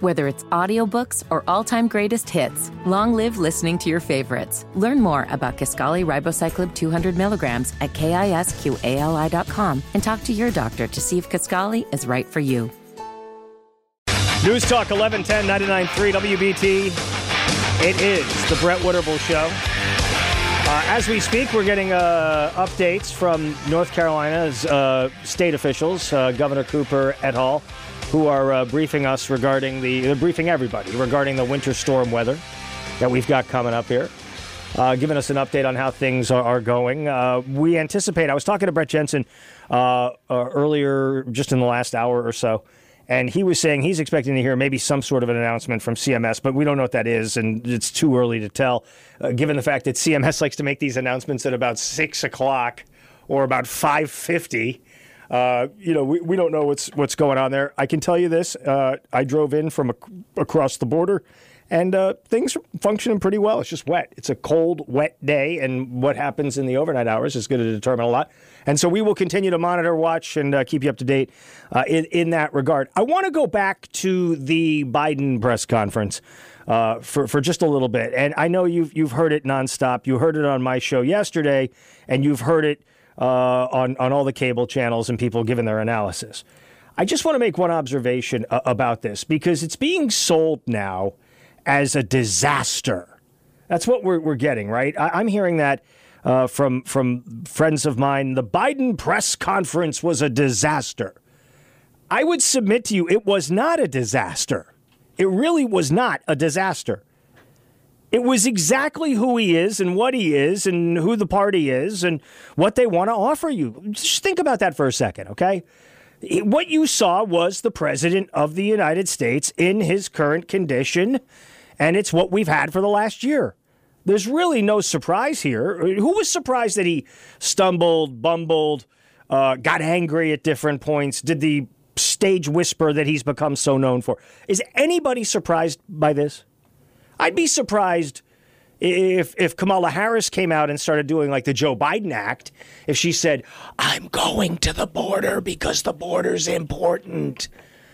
Whether it's audiobooks or all-time greatest hits, long live listening to your favorites. Learn more about Kisqali Ribociclib 200 milligrams at KISQALI.com and talk to your doctor to see if Kisqali is right for you. News Talk 1110 99.3 WBT. It is the Brett Winterble Show. As we speak, we're getting updates from North Carolina's state officials, Governor Cooper et al., who are briefing us regarding briefing everybody regarding the winter storm weather that we've got coming up here, giving us an update on how things are going. We anticipate, I was talking to Brett Jensen earlier, just in the last hour or so, and he was saying he's expecting to hear maybe some sort of an announcement from CMS, but we don't know what that is, and it's too early to tell, given the fact that CMS likes to make these announcements at about 6 o'clock or about 5:50. We don't know what's going on there. I can tell you this. I drove in from across the border, and things are functioning pretty well. It's just wet. It's a cold, wet day, and what happens in the overnight hours is going to determine a lot. And so we will continue to monitor, watch, and keep you up to date in that regard. I want to go back to the Biden press conference for just a little bit. And I know you've heard it nonstop. You heard it on my show yesterday, and you've heard it on all the cable channels and people giving their analysis. I just want to make one observation about this, because it's being sold now as a disaster. That's what we're getting, right? I'm hearing that from friends of mine. The Biden press conference was a disaster. I would submit to you it was not a disaster. It really was not a disaster. It was exactly who he is and what he is and who the party is and what they want to offer you. Just think about that for a second, okay? What you saw was the President of the United States in his current condition, and it's what we've had for the last year. There's really no surprise here. Who was surprised that he stumbled, bumbled, got angry at different points, did the stage whisper that he's become so known for? Is anybody surprised by this? I'd be surprised if Kamala Harris came out and started doing like the Joe Biden act, if she said, I'm going to the border because the border's important.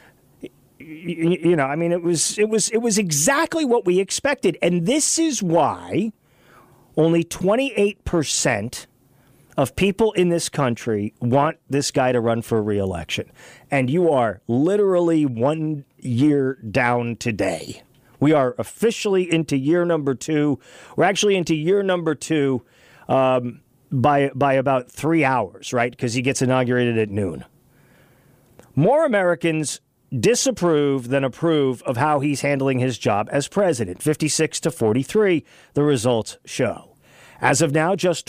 It was exactly what we expected. And this is why only 28% of people in this country want this guy to run for re-election. And you are literally 1 year down today. We are officially into year number 2. We're actually into year number 2 by about 3 hours, right? Because he gets inaugurated at noon. More Americans disapprove than approve of how he's handling his job as president. 56-43, the results show. As of now, just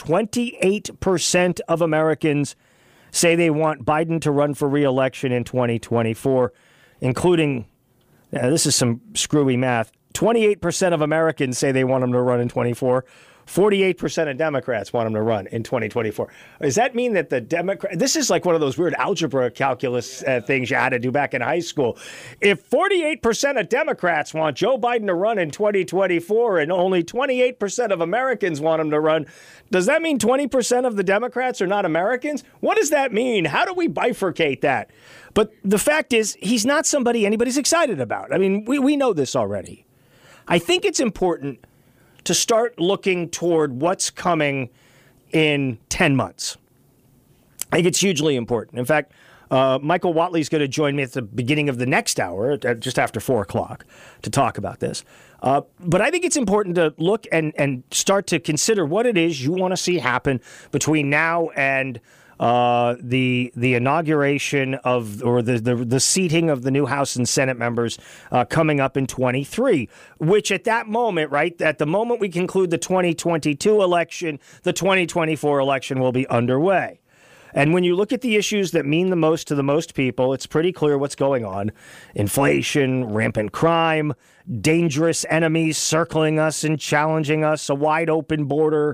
28% of Americans say they want Biden to run for re-election in 2024, including... Now, this is some screwy math. 28% of Americans say they want him to run in 24. 48% of Democrats want him to run in 2024. Does that mean that the this is like one of those weird algebra calculus things you had to do back in high school. If 48% of Democrats want Joe Biden to run in 2024 and only 28% of Americans want him to run, does that mean 20% of the Democrats are not Americans? What does that mean? How do we bifurcate that? But the fact is, he's not somebody anybody's excited about. I mean, we know this already. I think it's important to start looking toward what's coming in 10 months. I think it's hugely important. In fact, Michael Watley's going to join me at the beginning of the next hour, just after 4 o'clock, to talk about this. But I think it's important to look and start to consider what it is you want to see happen between now and the inauguration of, or the seating of the new House and Senate members coming up in 23, which at that moment, right, at the moment we conclude the 2022 election, the 2024 election will be underway. And when you look at the issues that mean the most to the most people, it's pretty clear what's going on. Inflation, rampant crime, dangerous enemies circling us and challenging us, a wide open border.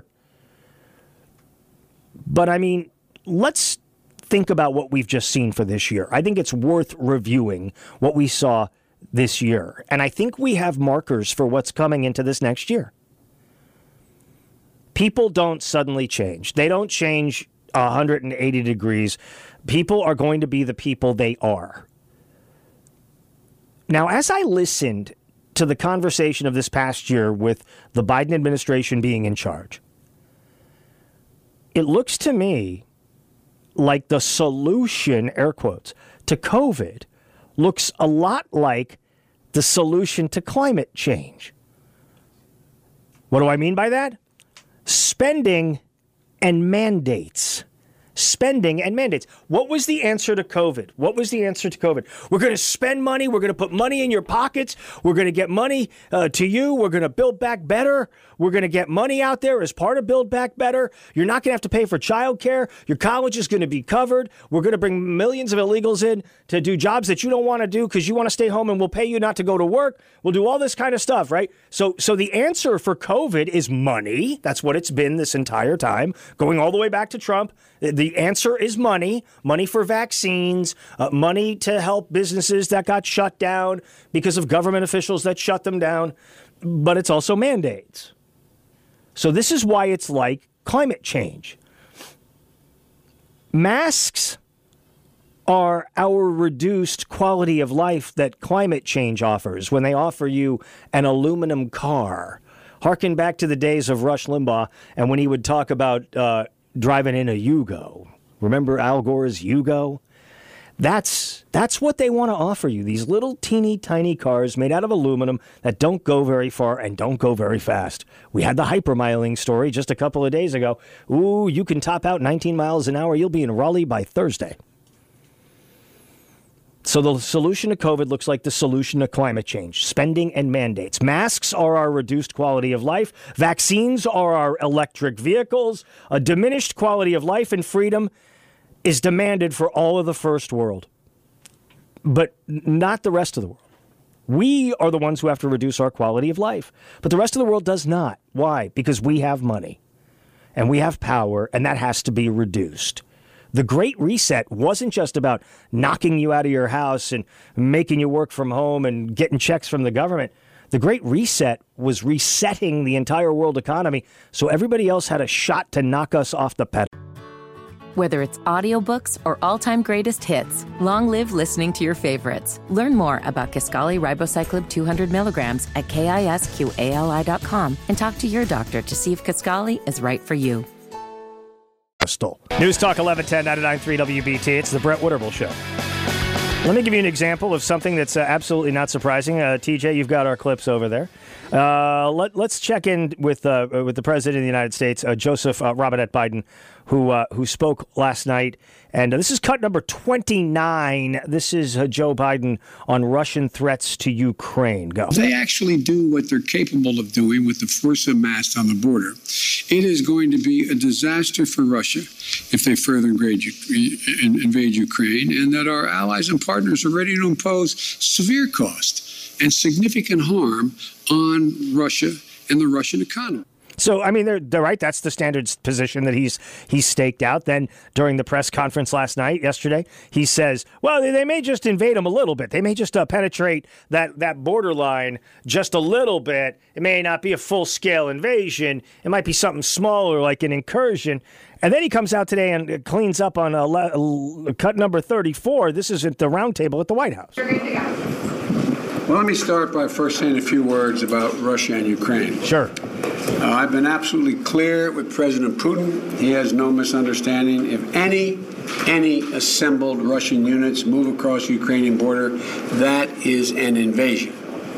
But I mean, let's think about what we've just seen for this year. I think it's worth reviewing what we saw this year. And I think we have markers for what's coming into this next year. People don't suddenly change. They don't change 180 degrees. People are going to be the people they are. Now, as I listened to the conversation of this past year with the Biden administration being in charge, it looks to me like the solution, air quotes, to COVID looks a lot like the solution to climate change. What do I mean by that? Spending and mandates. Spending and mandates. What was the answer to COVID? We're going to spend money. We're going to put money in your pockets. We're going to get money to you. We're going to build back better. We're going to get money out there as part of Build Back Better. You're not going to have to pay for childcare. Your college is going to be covered. We're going to bring millions of illegals in to do jobs that you don't want to do because you want to stay home, and we'll pay you not to go to work. We'll do all this kind of stuff, right? So the answer for COVID is money. That's what it's been this entire time, going all the way back to Trump. The answer is money for vaccines, money to help businesses that got shut down because of government officials that shut them down. But it's also mandates. So this is why it's like climate change. Masks are our reduced quality of life that climate change offers when they offer you an aluminum car. Harken back to the days of Rush Limbaugh and when he would talk about driving in a Yugo. Remember Al Gore's Yugo? That's what they want to offer you, these little teeny tiny cars made out of aluminum that don't go very far and don't go very fast. We had the hypermiling story just a couple of days ago. Ooh, you can top out 19 miles an hour. You'll be in Raleigh by Thursday. So the solution to COVID looks like the solution to climate change, spending and mandates. Masks are our reduced quality of life. Vaccines are our electric vehicles. A diminished quality of life and freedom is demanded for all of the first world, but not the rest of the world. We are the ones who have to reduce our quality of life, but the rest of the world does not. Why? Because we have money and we have power, and that has to be reduced. The Great Reset wasn't just about knocking you out of your house and making you work from home and getting checks from the government. The Great Reset was resetting the entire world economy so everybody else had a shot to knock us off the pedal. Whether it's audiobooks or all-time greatest hits, long live listening to your favorites. Learn more about Kisqali Ribociclib 200 milligrams at KISQALI.com and talk to your doctor to see if Kisqali is right for you. News Talk 1110 99.3 WBT. It's the Brett Witterbull Show. Let me give you an example of something that's absolutely not surprising. TJ, you've got our clips over there. Let's check in with the President of the United States, Joseph Robinette Biden, who spoke last night. And this is cut number 29. This is Joe Biden on Russian threats to Ukraine. Go. If they actually do what they're capable of doing with the force amassed on the border, it is going to be a disaster for Russia if they further invade Ukraine, and that our allies and partners are ready to impose severe cost and significant harm on Russia and the Russian economy. So, I mean, they're right. That's the standard position that he's staked out. Then during the press conference yesterday, he says, well, they may just invade them a little bit. They may just penetrate that borderline just a little bit. It may not be a full-scale invasion. It might be something smaller like an incursion. And then he comes out today and cleans up on cut number 34. This is at the roundtable at the White House. Well, let me start by first saying a few words about Russia and Ukraine. Sure. I've been absolutely clear with President Putin. He has no misunderstanding. If any assembled Russian units move across the Ukrainian border, that is an invasion.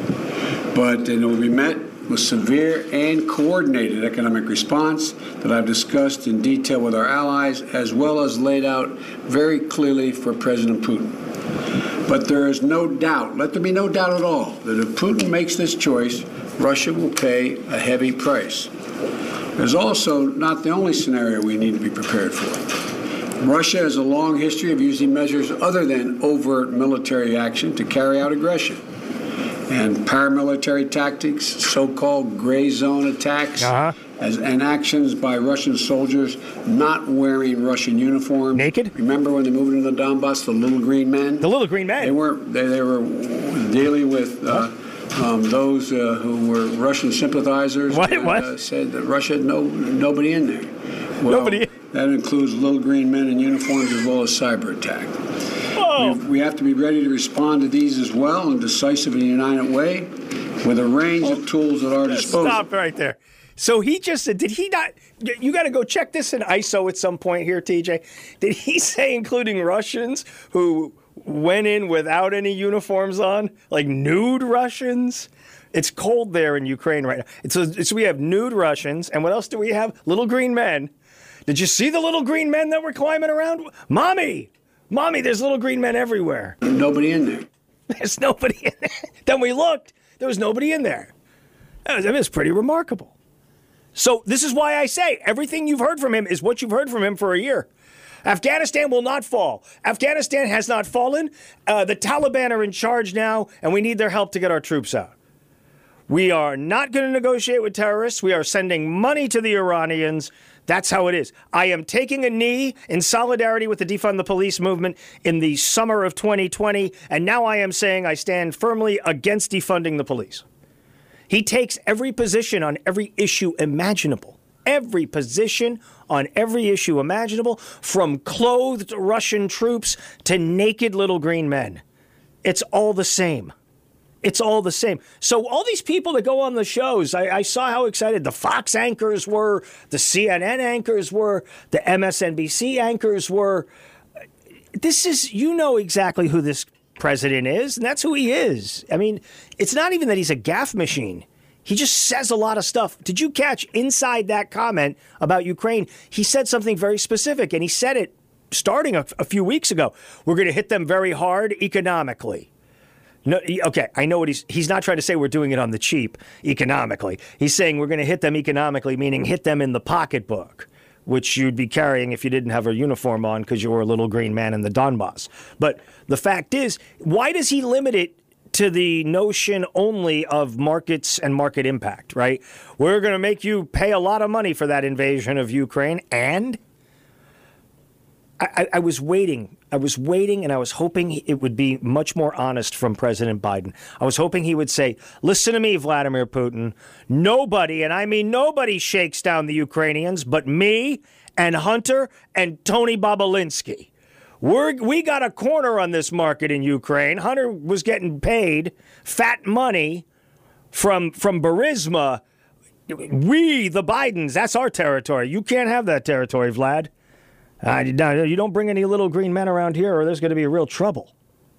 But it will be met with severe and coordinated economic response that I've discussed in detail with our allies, as well as laid out very clearly for President Putin. But there is no doubt, let there be no doubt at all, that if Putin makes this choice, Russia will pay a heavy price. There's also not the only scenario we need to be prepared for. Russia has a long history of using measures other than overt military action to carry out aggression. And paramilitary tactics, so-called gray zone attacks, and actions by Russian soldiers not wearing Russian uniforms. Naked? Remember when they moved into the Donbass, the little green men? The little green men? They were dealing with those who were Russian sympathizers. What? Said that Russia had nobody in there. Well, nobody. That includes little green men in uniforms as well as cyber attack. We have to be ready to respond to these as well in a decisive and united way with a range of tools at our disposal. Stop right there. So he just said, did he not? You got to go check this in ISO at some point here, TJ. Did he say including Russians who went in without any uniforms on, like nude Russians? It's cold there in Ukraine right now. So we have nude Russians, and what else do we have? Little green men. Did you see the little green men that were climbing around? Mommy, there's little green men everywhere. Nobody in there. There's nobody in there. Then we looked. There was nobody in there. It was pretty remarkable. So this is why I say everything you've heard from him is what you've heard from him for a year. Afghanistan will not fall. Afghanistan has not fallen. The Taliban are in charge now, and we need their help to get our troops out. We are not going to negotiate with terrorists. We are sending money to the Iranians. That's how it is. I am taking a knee in solidarity with the Defund the Police movement in the summer of 2020, and now I am saying I stand firmly against defunding the police. He takes every position on every issue imaginable. Every position on every issue imaginable, from clothed Russian troops to naked little green men. It's all the same. It's all the same. So all these people that go on the shows, I saw how excited the Fox anchors were, the CNN anchors were, the MSNBC anchors were. This is, you know exactly who this president is, and that's who he is. I mean, it's not even that he's a gaffe machine. He just says a lot of stuff. Did you catch inside that comment about Ukraine? He said something very specific, and he said it starting a few weeks ago. We're going to hit them very hard economically. No, okay, I know what he's not trying to say we're doing it on the cheap economically. He's saying we're going to hit them economically, meaning hit them in the pocketbook, which you'd be carrying if you didn't have a uniform on because you were a little green man in the Donbass. But the fact is, why does he limit it to the notion only of markets and market impact, right? We're going to make you pay a lot of money for that invasion of Ukraine, and I was waiting, and I was hoping it would be much more honest from President Biden. I was hoping he would say, listen to me, Vladimir Putin. Nobody, and I mean nobody, shakes down the Ukrainians but me and Hunter and Tony Bobulinski. We got a corner on this market in Ukraine. Hunter was getting paid fat money from Burisma. We, the Bidens, that's our territory. You can't have that territory, Vlad. You don't bring any little green men around here or there's going to be real trouble.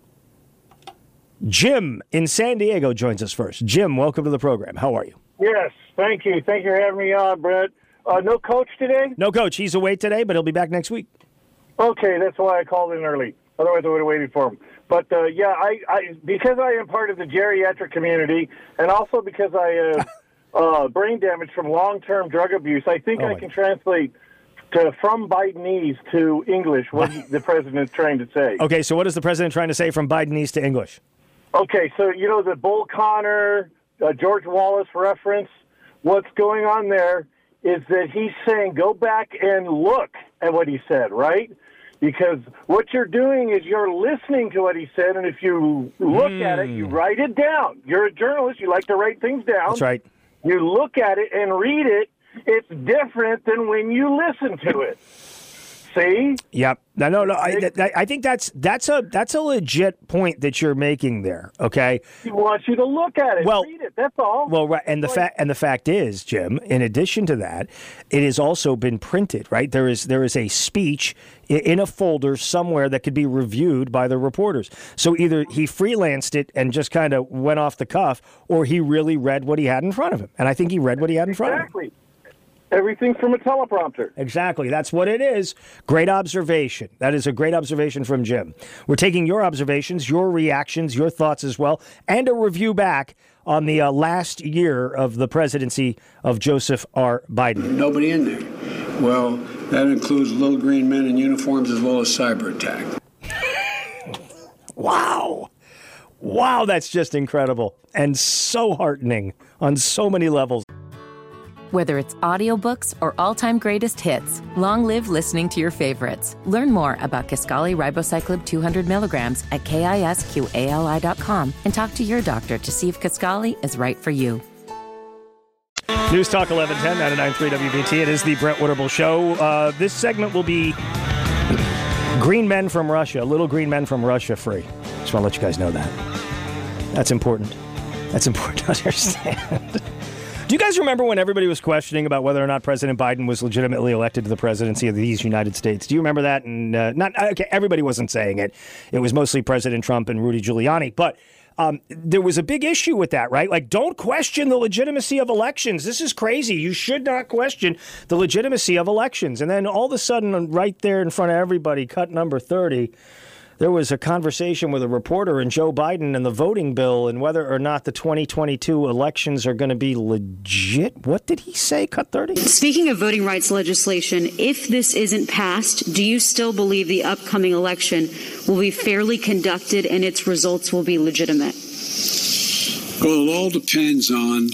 Jim in San Diego joins us first. Jim, welcome to the program. How are you? Yes, thank you. Thank you for having me on, Brett. No coach today? No coach. He's away today, but he'll be back next week. Okay, that's why I called in early. Otherwise, I would have waited for him. But, I because I am part of the geriatric community and also because I have brain damage from long-term drug abuse, I think I can translate from Bidenese to English what the president's trying to say. Okay, so what is the president trying to say from Bidenese to English? Okay, so, you know, the Bull Connor, George Wallace reference, what's going on there is that he's saying go back and look at what he said, right? Because what you're doing is you're listening to what he said, and if you look at it, you write it down. You're a journalist. You like to write things down. That's right. You look at it and read it. It's different than when you listen to it. See? Yep. No. I think that's a legit point that you're making there. Okay. He wants you to look at it, read it. That's all. Well, right, and the fact is, Jim, in addition to that, it has also been printed. Right. There is a speech in a folder somewhere that could be reviewed by the reporters. So either he freelanced it and just kind of went off the cuff, or he really read what he had in front of him. And I think he read what he had in front of him. Exactly. Everything from a teleprompter. Exactly. That's what it is. Great observation. That is a great observation from Jim. We're taking your observations, your reactions, your thoughts as well, and a review back on the last year of the presidency of Joseph R. Biden. Nobody in there. Well, that includes little green men in uniforms as well as cyber attack. Wow. Wow, that's just incredible and so heartening on so many levels. Whether it's audiobooks or all-time greatest hits, long live listening to your favorites. Learn more about Kisqali Ribociclib 200 milligrams at KISQALI.com and talk to your doctor to see if Kisqali is right for you. News Talk 1110, 99.3 WBT. It is the Brett Winterble Show. This segment will be Green men from Russia, little green men from Russia free. Just want to let you guys know that. That's important. That's important to understand. Do you guys remember when everybody was questioning about whether or not President Biden was legitimately elected to the presidency of these United States? Do you remember that? And everybody wasn't saying it. It was mostly President Trump and Rudy Giuliani. But there was a big issue with that, right? Like, don't question the legitimacy of elections. This is crazy. You should not question the legitimacy of elections. And then all of a sudden, right there in front of everybody, cut number 30, there was a conversation with a reporter and Joe Biden and the voting bill and whether or not the 2022 elections are going to be legit. What did he say, cut 30? Speaking of voting rights legislation, if this isn't passed, do you still believe the upcoming election will be fairly conducted and its results will be legitimate? Well, it all depends on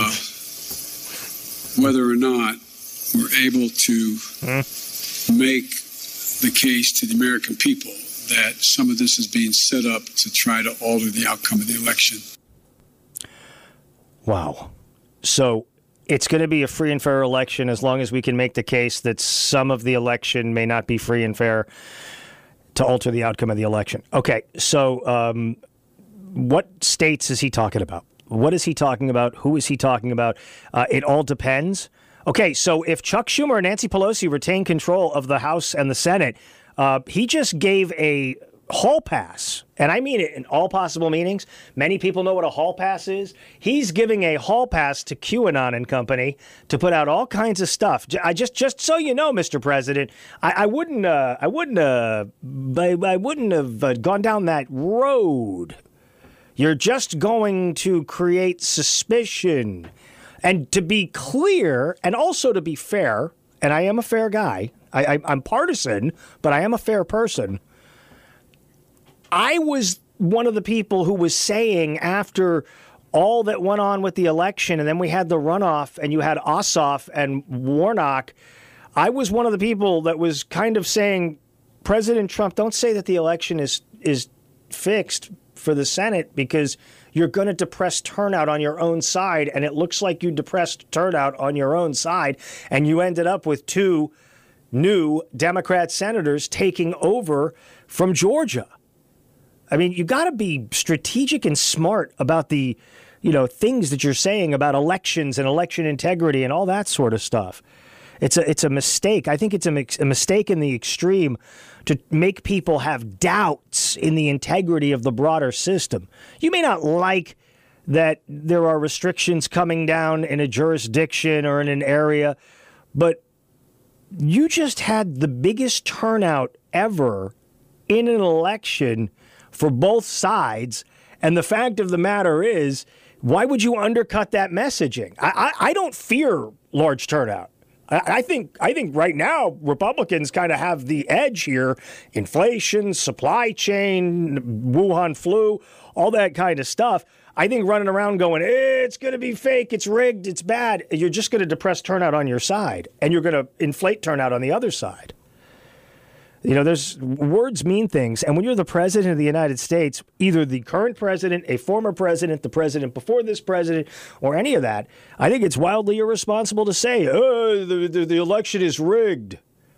whether or not we're able to make the case to the American people that some of this is being set up to try to alter the outcome of the election. Wow. So it's going to be a free and fair election as long as we can make the case that some of the election may not be free and fair to alter the outcome of the election. Okay, so what states is he talking about? What is he talking about? Who is he talking about? It all depends. Okay, so if Chuck Schumer and Nancy Pelosi retain control of the House and the Senate, he just gave a hall pass, and I mean it in all possible meanings. Many people know what a hall pass is. He's giving a hall pass to QAnon and company to put out all kinds of stuff. Just so you know, Mr. President, I wouldn't have gone down that road. You're just going to create suspicion. And to be clear, and also to be fair, and I am a fair guy, I'm partisan, but I am a fair person. I was one of the people who was saying after all that went on with the election, and then we had the runoff, and you had Ossoff and Warnock, I was one of the people that was kind of saying, President Trump, don't say that the election is fixed for the Senate because you're going to depress turnout on your own side, and it looks like you depressed turnout on your own side, and you ended up with two new Democrat senators taking over from Georgia. I mean, you got to be strategic and smart about the, things that you're saying about elections and election integrity and all that sort of stuff. It's a mistake. I think it's a mistake in the extreme to make people have doubts in the integrity of the broader system. You may not like that there are restrictions coming down in a jurisdiction or in an area, but you just had the biggest turnout ever in an election for both sides. And the fact of the matter is, why would you undercut that messaging? I don't fear large turnout. I think right now Republicans kind of have the edge here. Inflation, supply chain, Wuhan flu, all that kind of stuff. I think running around going, it's going to be fake, it's rigged, it's bad, you're just going to depress turnout on your side, and you're going to inflate turnout on the other side. There's words mean things, and when you're the president of the United States, either the current president, a former president, the president before this president, or any of that, I think it's wildly irresponsible to say, the election is rigged.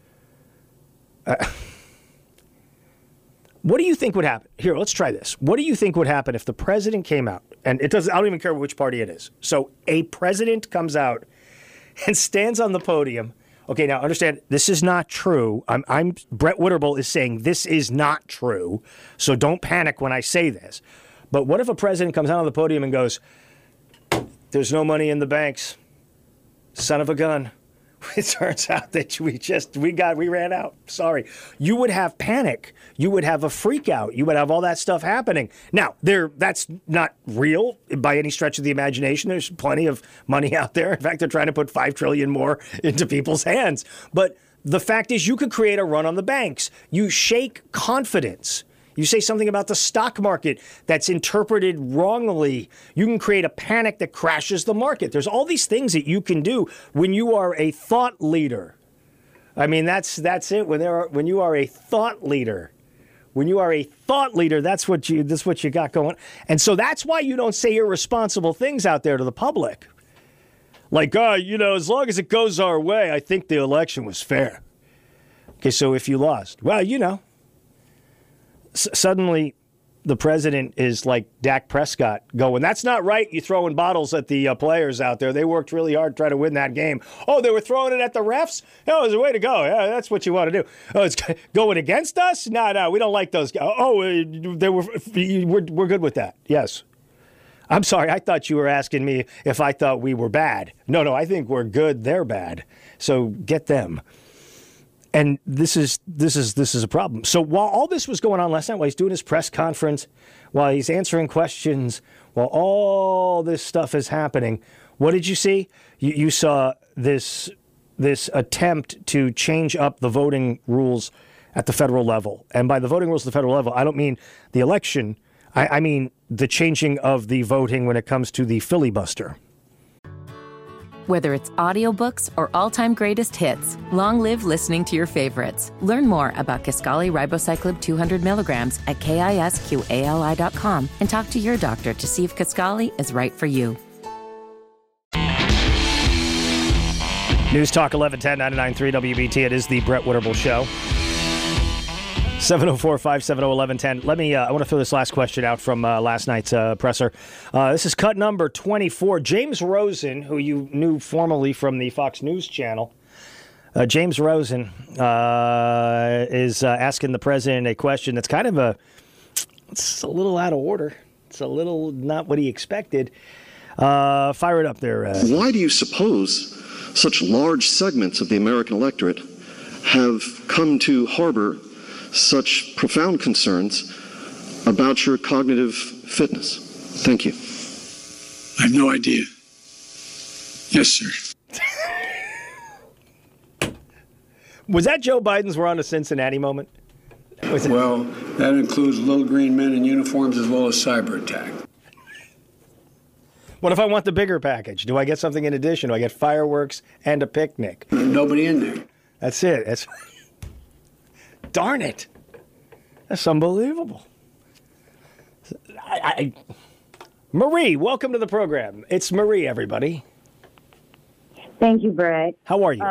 What do you think would happen? Here, let's try this. What do you think would happen if the president came out, and I don't even care which party it is. So a president comes out and stands on the podium. Okay, now understand, this is not true. Brett Winterble is saying this is not true, so don't panic when I say this. But what if a president comes out on the podium and goes, there's no money in the banks, son of a gun. It turns out that we ran out. Sorry. You would have panic. You would have a freak out. You would have all that stuff happening. Now, that's not real by any stretch of the imagination. There's plenty of money out there. In fact, they're trying to put $5 trillion more into people's hands. But the fact is, you could create a run on the banks. You shake confidence. You say something about the stock market that's interpreted wrongly. You can create a panic that crashes the market. There's all these things that you can do when you are a thought leader. I mean, that's it. When you are a thought leader, that's what you got going. And so that's why you don't say irresponsible things out there to the public. Like, as long as it goes our way, I think the election was fair. Okay, so if you lost, well, suddenly the president is like Dak Prescott going, that's not right. You're throwing bottles at the players out there. They worked really hard to try to win that game. Oh, they were throwing it at the refs? Oh, there's a way to go. Yeah, that's what you want to do. Oh, it's going against us? No, we don't like those guys. Oh, we're good with that. Yes. I'm sorry. I thought you were asking me if I thought we were bad. No, I think we're good. They're bad. So get them. And this is a problem. So while all this was going on last night, while he's doing his press conference, while he's answering questions, while all this stuff is happening, what did you see? You saw this attempt to change up the voting rules at the federal level. And by the voting rules at the federal level, I don't mean the election. I mean the changing of the voting when it comes to the filibuster. Whether it's audiobooks or all-time greatest hits, long live listening to your favorites. Learn more about Kisqali Ribociclib 200 milligrams at KISQALI.com and talk to your doctor to see if Kisqali is right for you. News Talk 1110 99.3 WBT. It is the Brett Winterble Show. 704-570-1110. I want to throw this last question out from last night's presser. This is cut number 24. James Rosen, who you knew formerly from the Fox News channel, James Rosen is asking the president a question that's kind of it's a little out of order. It's a little not what he expected. Fire it up there. Why do you suppose such large segments of the American electorate have come to harbor such profound concerns about your cognitive fitness? Thank you. I have no idea. Yes, sir. Was that Joe Biden's "we're on to Cincinnati" moment? Well, that includes little green men in uniforms as well as cyber attack. What if I want the bigger package? Do I get something in addition? Do I get fireworks and a picnic? Nobody in there. That's it. Darn it. That's unbelievable. Marie, welcome to the program. It's Marie, everybody. Thank you, Brett. How are you?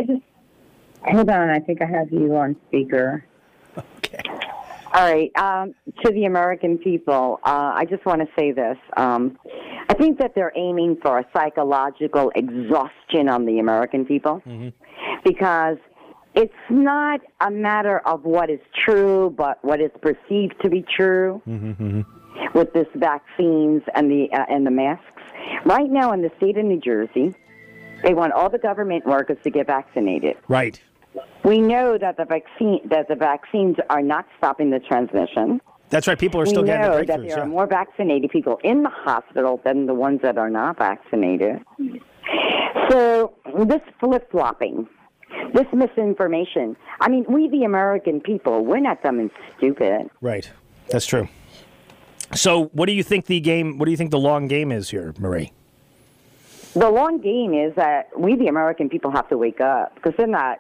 Hold on. I think I have you on speaker. Okay. All right. To the American people, I just want to say this. I think that they're aiming for a psychological exhaustion on the American people because it's not a matter of what is true, but what is perceived to be true with this vaccines and the masks. Right now in the state of New Jersey, they want all the government workers to get vaccinated. Right. We know that the vaccines are not stopping the transmission. That's right. People are still getting the breakthroughs. We know that there are more vaccinated people in the hospital than the ones that are not vaccinated. So this flip-flopping, this misinformation, I mean, we the American people, we're not dumb and stupid. Right. That's true. So what do you think the long game is here, Marie? The long game is that we the American people have to wake up because they're not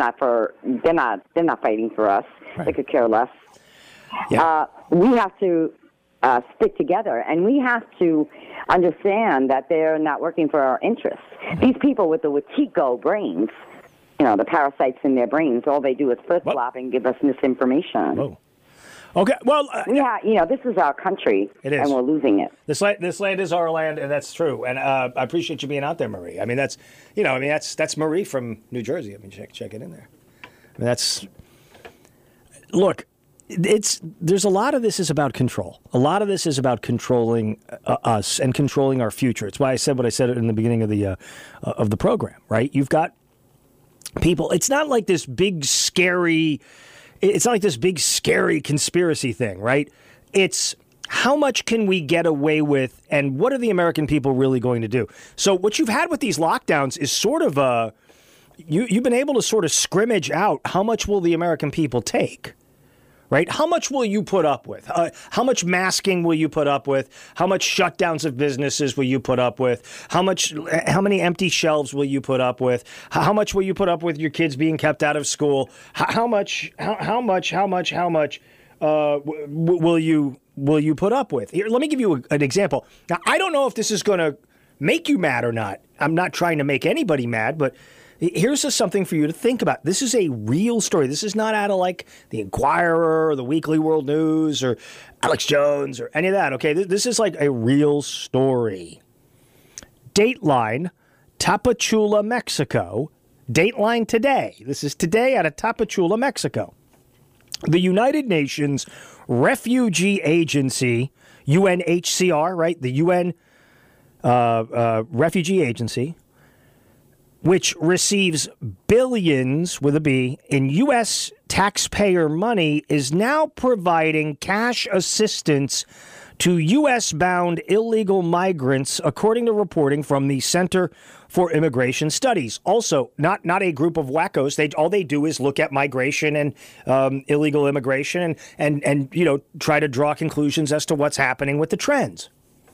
fighting for us. Right. They could care less. Yeah. We have to stick together, and we have to understand that they're not working for our interests. These people with the Wetiko brains, the parasites in their brains, all they do is flip-flop and give us misinformation. Whoa. Okay, well... this is our country, it is. And we're losing it. This land is our land, and that's true. And I appreciate you being out there, Marie. I mean, that's Marie from New Jersey. I mean, check it in there. I mean, look... There's a lot of this is about control. A lot of this is about controlling us and controlling our future. It's why I said what I said in the beginning of the program. Right? You've got people. It's not like this big scary. It's not like this big scary conspiracy thing. Right? It's how much can we get away with, and what are the American people really going to do? So what you've had with these lockdowns is sort of a. You've been able to sort of scrimmage out how much will the American people take. Right? How much will you put up with? How much masking will you put up with? How much shutdowns of businesses will you put up with? How many empty shelves will you put up with? How much will you put up with your kids being kept out of school? How much will you put up with? Here, let me give you an example. Now, I don't know if this is going to make you mad or not. I'm not trying to make anybody mad, but Here's just something for you to think about. This is a real story. This is not out of like the Inquirer or the Weekly World News or Alex Jones or any of that, okay? This is like a real story. Dateline, Tapachula, Mexico. Dateline today. This is today out of Tapachula, Mexico. The United Nations Refugee Agency, UNHCR, right? The UN Refugee Agency, which receives billions, with a B, in U.S. taxpayer money, is now providing cash assistance to U.S.-bound illegal migrants, according to reporting from the Center for Immigration Studies. Also, not a group of wackos. All they do is look at migration and illegal immigration and try to draw conclusions as to what's happening with the trends.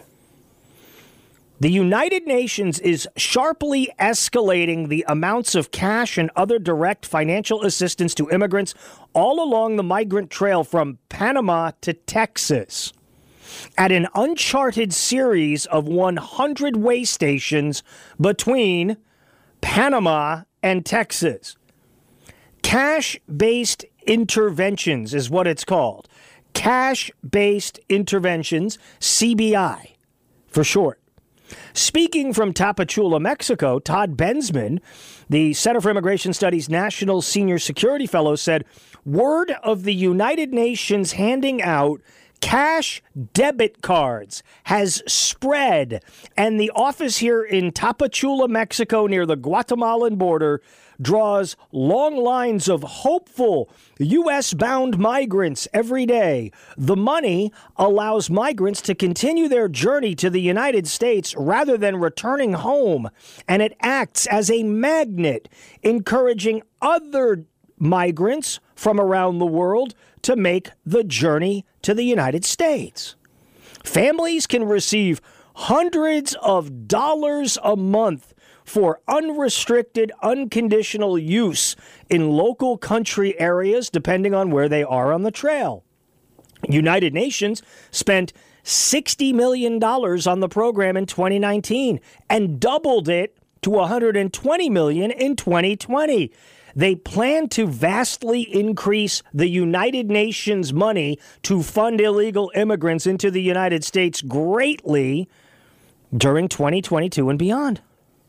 The United Nations is sharply escalating the amounts of cash and other direct financial assistance to immigrants all along the migrant trail from Panama to Texas, at an uncharted series of 100 way stations between Panama and Texas. Cash-based interventions is what it's called. Cash-based interventions, CBI for short. Speaking from Tapachula, Mexico, Todd Bensman, the Center for Immigration Studies National Senior Security Fellow, said word of the United Nations handing out cash debit cards has spread, and the office here in Tapachula, Mexico, near the Guatemalan border, draws long lines of hopeful U.S.-bound migrants every day. The money allows migrants to continue their journey to the United States rather than returning home, and it acts as a magnet, encouraging other migrants from around the world to make the journey to the United States. Families can receive hundreds of dollars a month for unrestricted, unconditional use in local country areas, depending on where they are on the trail. United Nations spent $60 million on the program in 2019 and doubled it to $120 million in 2020. They plan to vastly increase the United Nations money to fund illegal immigrants into the United States greatly during 2022 and beyond.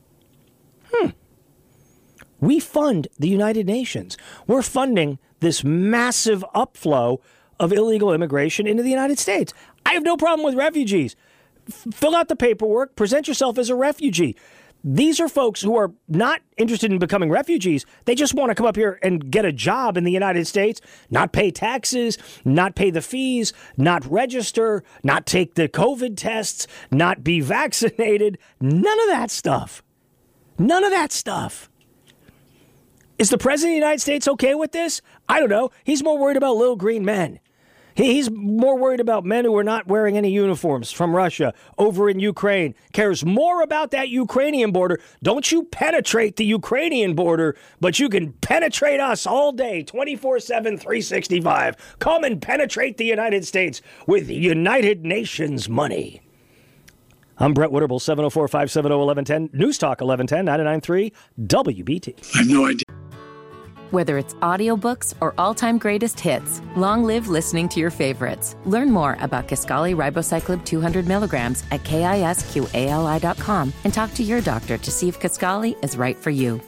We fund the United Nations. We're funding this massive upflow of illegal immigration into the United States. I have no problem with refugees. Fill out the paperwork, present yourself as a refugee. These are folks who are not interested in becoming refugees. They just want to come up here and get a job in the United States, not pay taxes, not pay the fees, not register, not take the COVID tests, not be vaccinated. None of that stuff. None of that stuff. Is the president of the United States okay with this? I don't know. He's more worried about little green men. He's more worried about men who are not wearing any uniforms from Russia over in Ukraine. Cares more about that Ukrainian border. Don't you penetrate the Ukrainian border, but you can penetrate us all day, 24/7, 365. Come and penetrate the United States with United Nations money. I'm Brett Witterbull, 704-570-1110, News Talk 1110, 99.3 WBT. I have no idea. Whether it's audiobooks or all-time greatest hits, long live listening to your favorites. Learn more about Kisqali Ribociclib 200 milligrams at KISQALI.com and talk to your doctor to see if Kisqali is right for you.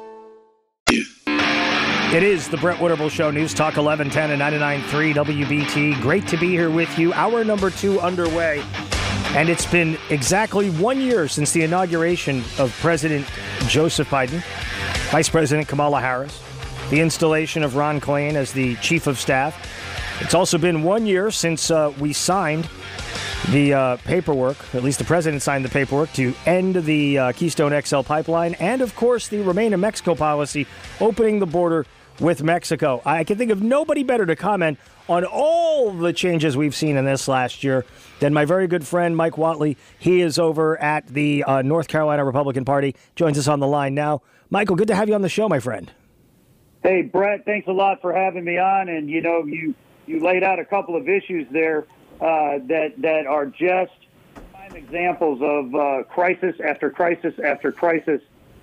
It is the Brett Witterbull Show, News Talk 1110 and 99.3 WBT. Great to be here with you. Hour number 2 underway. And it's been exactly 1 year since the inauguration of President Joseph Biden, Vice President Kamala Harris, the installation of Ron Klain as the Chief of Staff. It's also been 1 year since we signed the paperwork, at least the president signed the paperwork, to end the Keystone XL pipeline and, of course, the Remain in Mexico policy, opening the border with Mexico. I can think of nobody better to comment on all the changes we've seen in this last year than my very good friend Mike Whatley. He is over at the North Carolina Republican Party, joins us on the line now. Michael, good to have you on the show, my friend. Hey, Brett, thanks a lot for having me on. And, you know, you laid out a couple of issues there that are just prime examples of crisis after crisis after crisis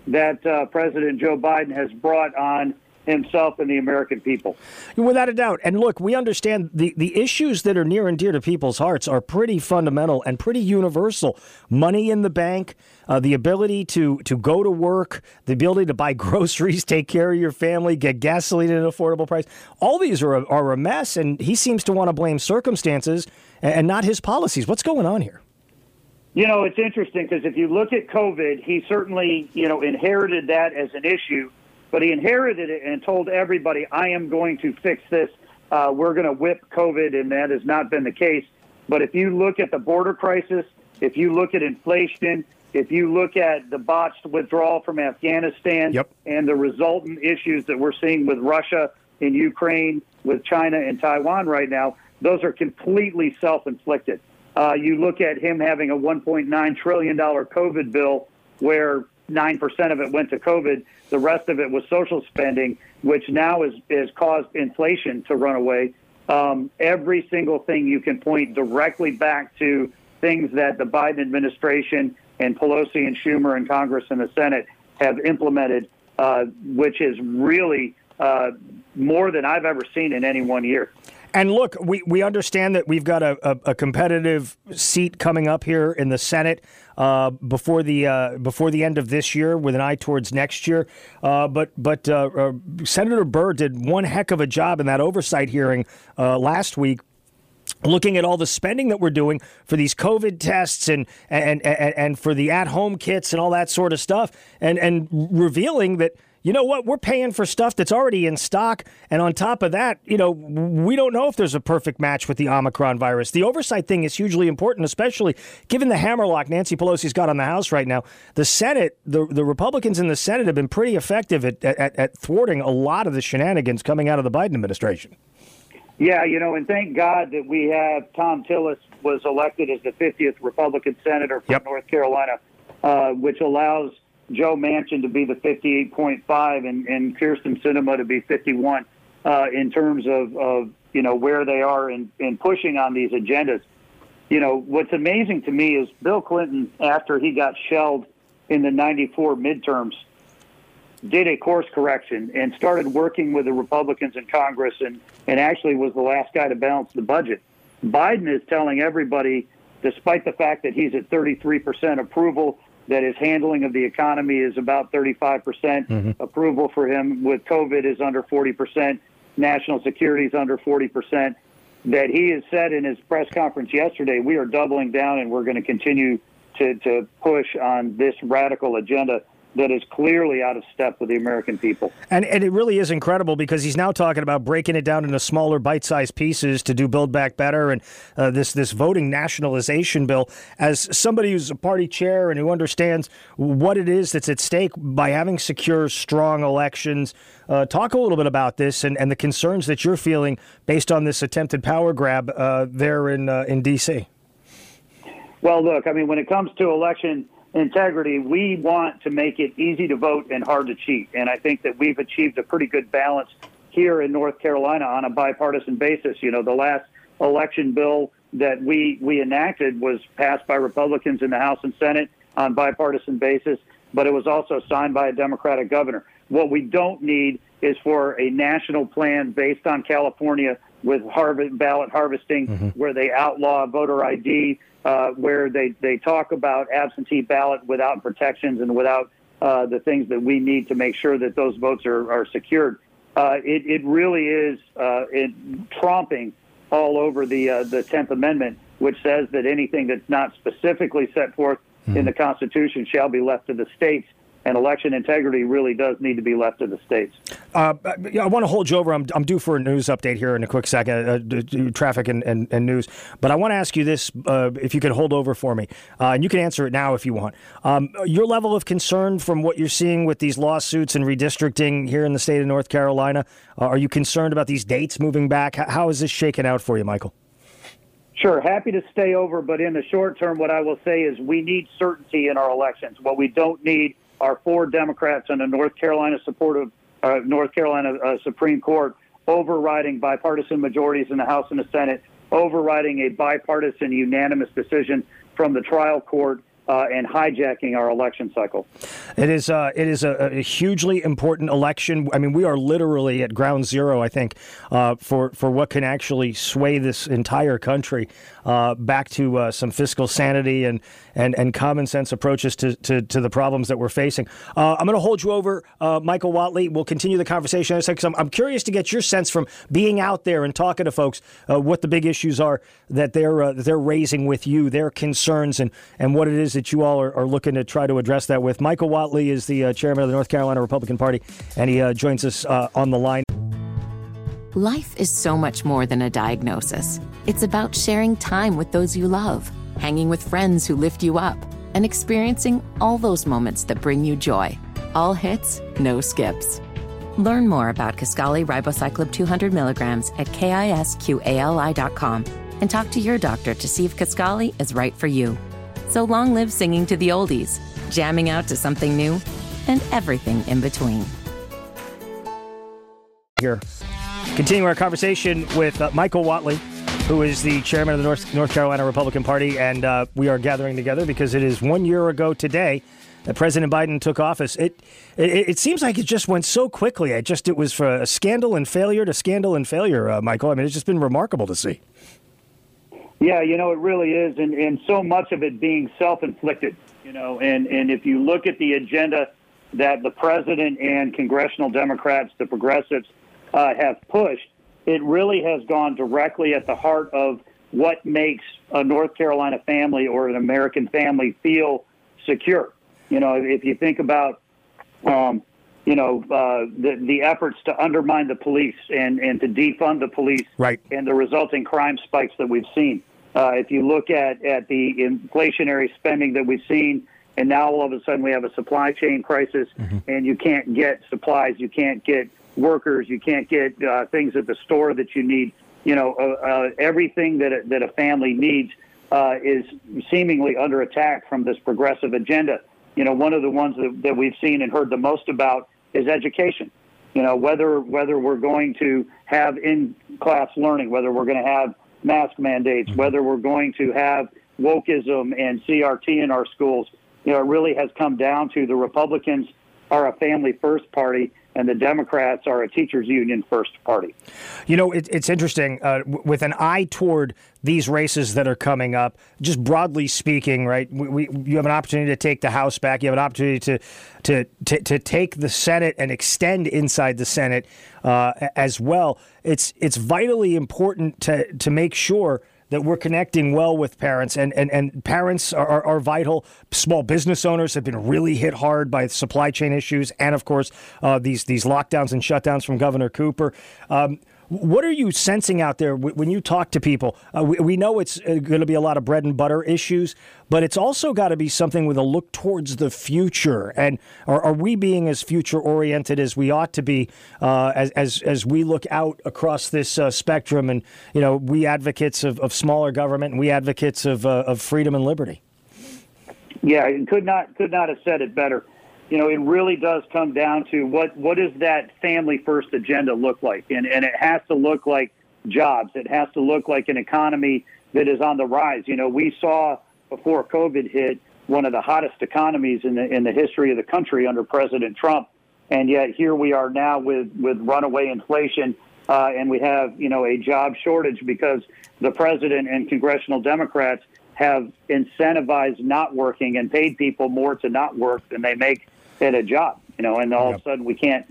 that President Joe Biden has brought on himself and the American people. Without a doubt. And look, we understand the issues that are near and dear to people's hearts are pretty fundamental and pretty universal. Money in the bank, the ability to go to work, the ability to buy groceries, take care of your family, get gasoline at an affordable price. All these are a mess, and he seems to want to blame circumstances and not his policies. What's going on here? You know, it's interesting because if you look at COVID, he certainly, inherited that as an issue. But he inherited it and told everybody, I am going to fix this. We're going to whip COVID, and that has not been the case. But if you look at the border crisis, if you look at inflation, if you look at the botched withdrawal from Afghanistan and the resultant issues that we're seeing with Russia and Ukraine, with China and Taiwan right now, those are completely self-inflicted. You look at him having a $1.9 trillion COVID bill where 9% of it went to COVID. The rest of it was social spending, which now has caused inflation to run away. Every single thing you can point directly back to things that the Biden administration and Pelosi and Schumer and Congress and the Senate have implemented, which is really more than I've ever seen in any one year. And look, we understand that we've got a competitive seat coming up here in the Senate before the end of this year, with an eye towards next year. But Senator Burr did one heck of a job in that oversight hearing last week, looking at all the spending that we're doing for these COVID tests and for the at-home kits and all that sort of stuff, and revealing that, you know what, we're paying for stuff that's already in stock. And on top of that, we don't know if there's a perfect match with the Omicron virus. The oversight thing is hugely important, especially given the hammerlock Nancy Pelosi's got on the House right now. The Senate, the Republicans in the Senate have been pretty effective at thwarting a lot of the shenanigans coming out of the Biden administration. Yeah, and thank God that we have Tom Tillis was elected as the 50th Republican senator from North Carolina, which allows Joe Manchin to be the 58.5 and Kyrsten Sinema to be 51 in terms of where they are in pushing on these agendas. What's amazing to me is Bill Clinton, after he got shelled in the 94 midterms, did a course correction and started working with the Republicans in Congress and actually was the last guy to balance the budget. Biden is telling everybody, despite the fact that he's at 33% approval, that his handling of the economy is about 35%. Approval for him with COVID is under 40%. National security is under 40%. That he has said in his press conference yesterday, we are doubling down and we're going to continue to push on this radical agenda that is clearly out of step with the American people. And it really is incredible because he's now talking about breaking it down into smaller bite-sized pieces to do Build Back Better and this voting nationalization bill. As somebody who's a party chair and who understands what it is that's at stake by having secure, strong elections, talk a little bit about this and the concerns that you're feeling based on this attempted power grab there in D.C. Well, look, I mean, when it comes to election integrity, we want to make it easy to vote and hard to cheat. And I think that we've achieved a pretty good balance here in North Carolina on a bipartisan basis. The last election bill that we enacted was passed by Republicans in the House and Senate on bipartisan basis, but it was also signed by a Democratic governor. What we don't need is for a national plan based on California with ballot harvesting, where they outlaw voter ID, where they talk about absentee ballot without protections and without the things that we need to make sure that those votes are secured. It really is tromping all over the 10th Amendment, which says that anything that's not specifically set forth in the Constitution shall be left to the states. And election integrity really does need to be left to the states. I want to hold you over. I'm due for a news update here in a quick second, traffic and news. But I want to ask you this, if you could hold over for me. And you can answer it now if you want. Your level of concern from what you're seeing with these lawsuits and redistricting here in the state of North Carolina, are you concerned about these dates moving back? How is this shaking out for you, Michael? Sure. Happy to stay over. But in the short term, what I will say is we need certainty in our elections. What we don't need are 4 Democrats on the North Carolina Supreme Court overriding bipartisan majorities in the House and the Senate, overriding a bipartisan unanimous decision from the trial court and hijacking our election cycle. It is a hugely important election. I mean, we are literally at ground zero, I think, for what can actually sway this entire country back to some fiscal sanity and common sense approaches to the problems that we're facing. I'm going to hold you over, Michael Whatley. We'll continue the conversation in a second, because I'm curious to get your sense from being out there and talking to folks what the big issues are that they're raising with you, their concerns, and what it is that you all are looking to try to address that with. Michael Whatley is the chairman of the North Carolina Republican Party, and he joins us on the line. Life is so much more than a diagnosis. It's about sharing time with those you love, hanging with friends who lift you up, and experiencing all those moments that bring you joy. All hits, no skips. Learn more about Kisqali Ribociclib 200 milligrams at KISQALI.com and talk to your doctor to see if Kisqali is right for you. So long live singing to the oldies, jamming out to something new, and everything in between. Here, continuing our conversation with Michael Whatley, who is the chairman of the North Carolina Republican Party, and we are gathering together because it is 1 year ago today that President Biden took office. It seems like it just went so quickly. It was for a scandal and failure to scandal and failure, Michael. I mean, it's just been remarkable to see. Yeah, it really is, and so much of it being self-inflicted, and if you look at the agenda that the president and congressional Democrats, the progressives, have pushed, it really has gone directly at the heart of what makes a North Carolina family or an American family feel secure. If you think about, the efforts to undermine the police and to defund the police, right, and the resulting crime spikes that we've seen. If you look at the inflationary spending that we've seen, and now all of a sudden we have a supply chain crisis, and you can't get supplies, you can't get workers, you can't get things at the store that you need. Everything that a family needs is seemingly under attack from this progressive agenda. One of the ones that we've seen and heard the most about is education. Whether we're going to have in-class learning, whether we're going to have mask mandates, whether we're going to have wokeism and CRT in our schools, it really has come down to the Republicans are a family-first party, and the Democrats are a teachers' union first party. It's interesting with an eye toward these races that are coming up, just broadly speaking, right? You have an opportunity to take the House back. You have an opportunity to take the Senate and extend inside the Senate as well. It's vitally important to make sure that we're connecting well with parents, and parents are vital. Small business owners have been really hit hard by supply chain issues, and of course these lockdowns and shutdowns from Governor Cooper. What are you sensing out there when you talk to people? We know it's going to be a lot of bread and butter issues, but it's also got to be something with a look towards the future. And are we being as future oriented as we ought to be as we look out across this spectrum? And we advocates of smaller government, and we advocates of freedom and liberty. Yeah, and could not have said it better. It really does come down to what does that family-first agenda look like? And it has to look like jobs. It has to look like an economy that is on the rise. We saw before COVID hit one of the hottest economies in the history of the country under President Trump. And yet here we are now with runaway inflation, and we have, a job shortage because the president and congressional Democrats have incentivized not working and paid people more to not work than they make at a job, and all of a sudden we can't,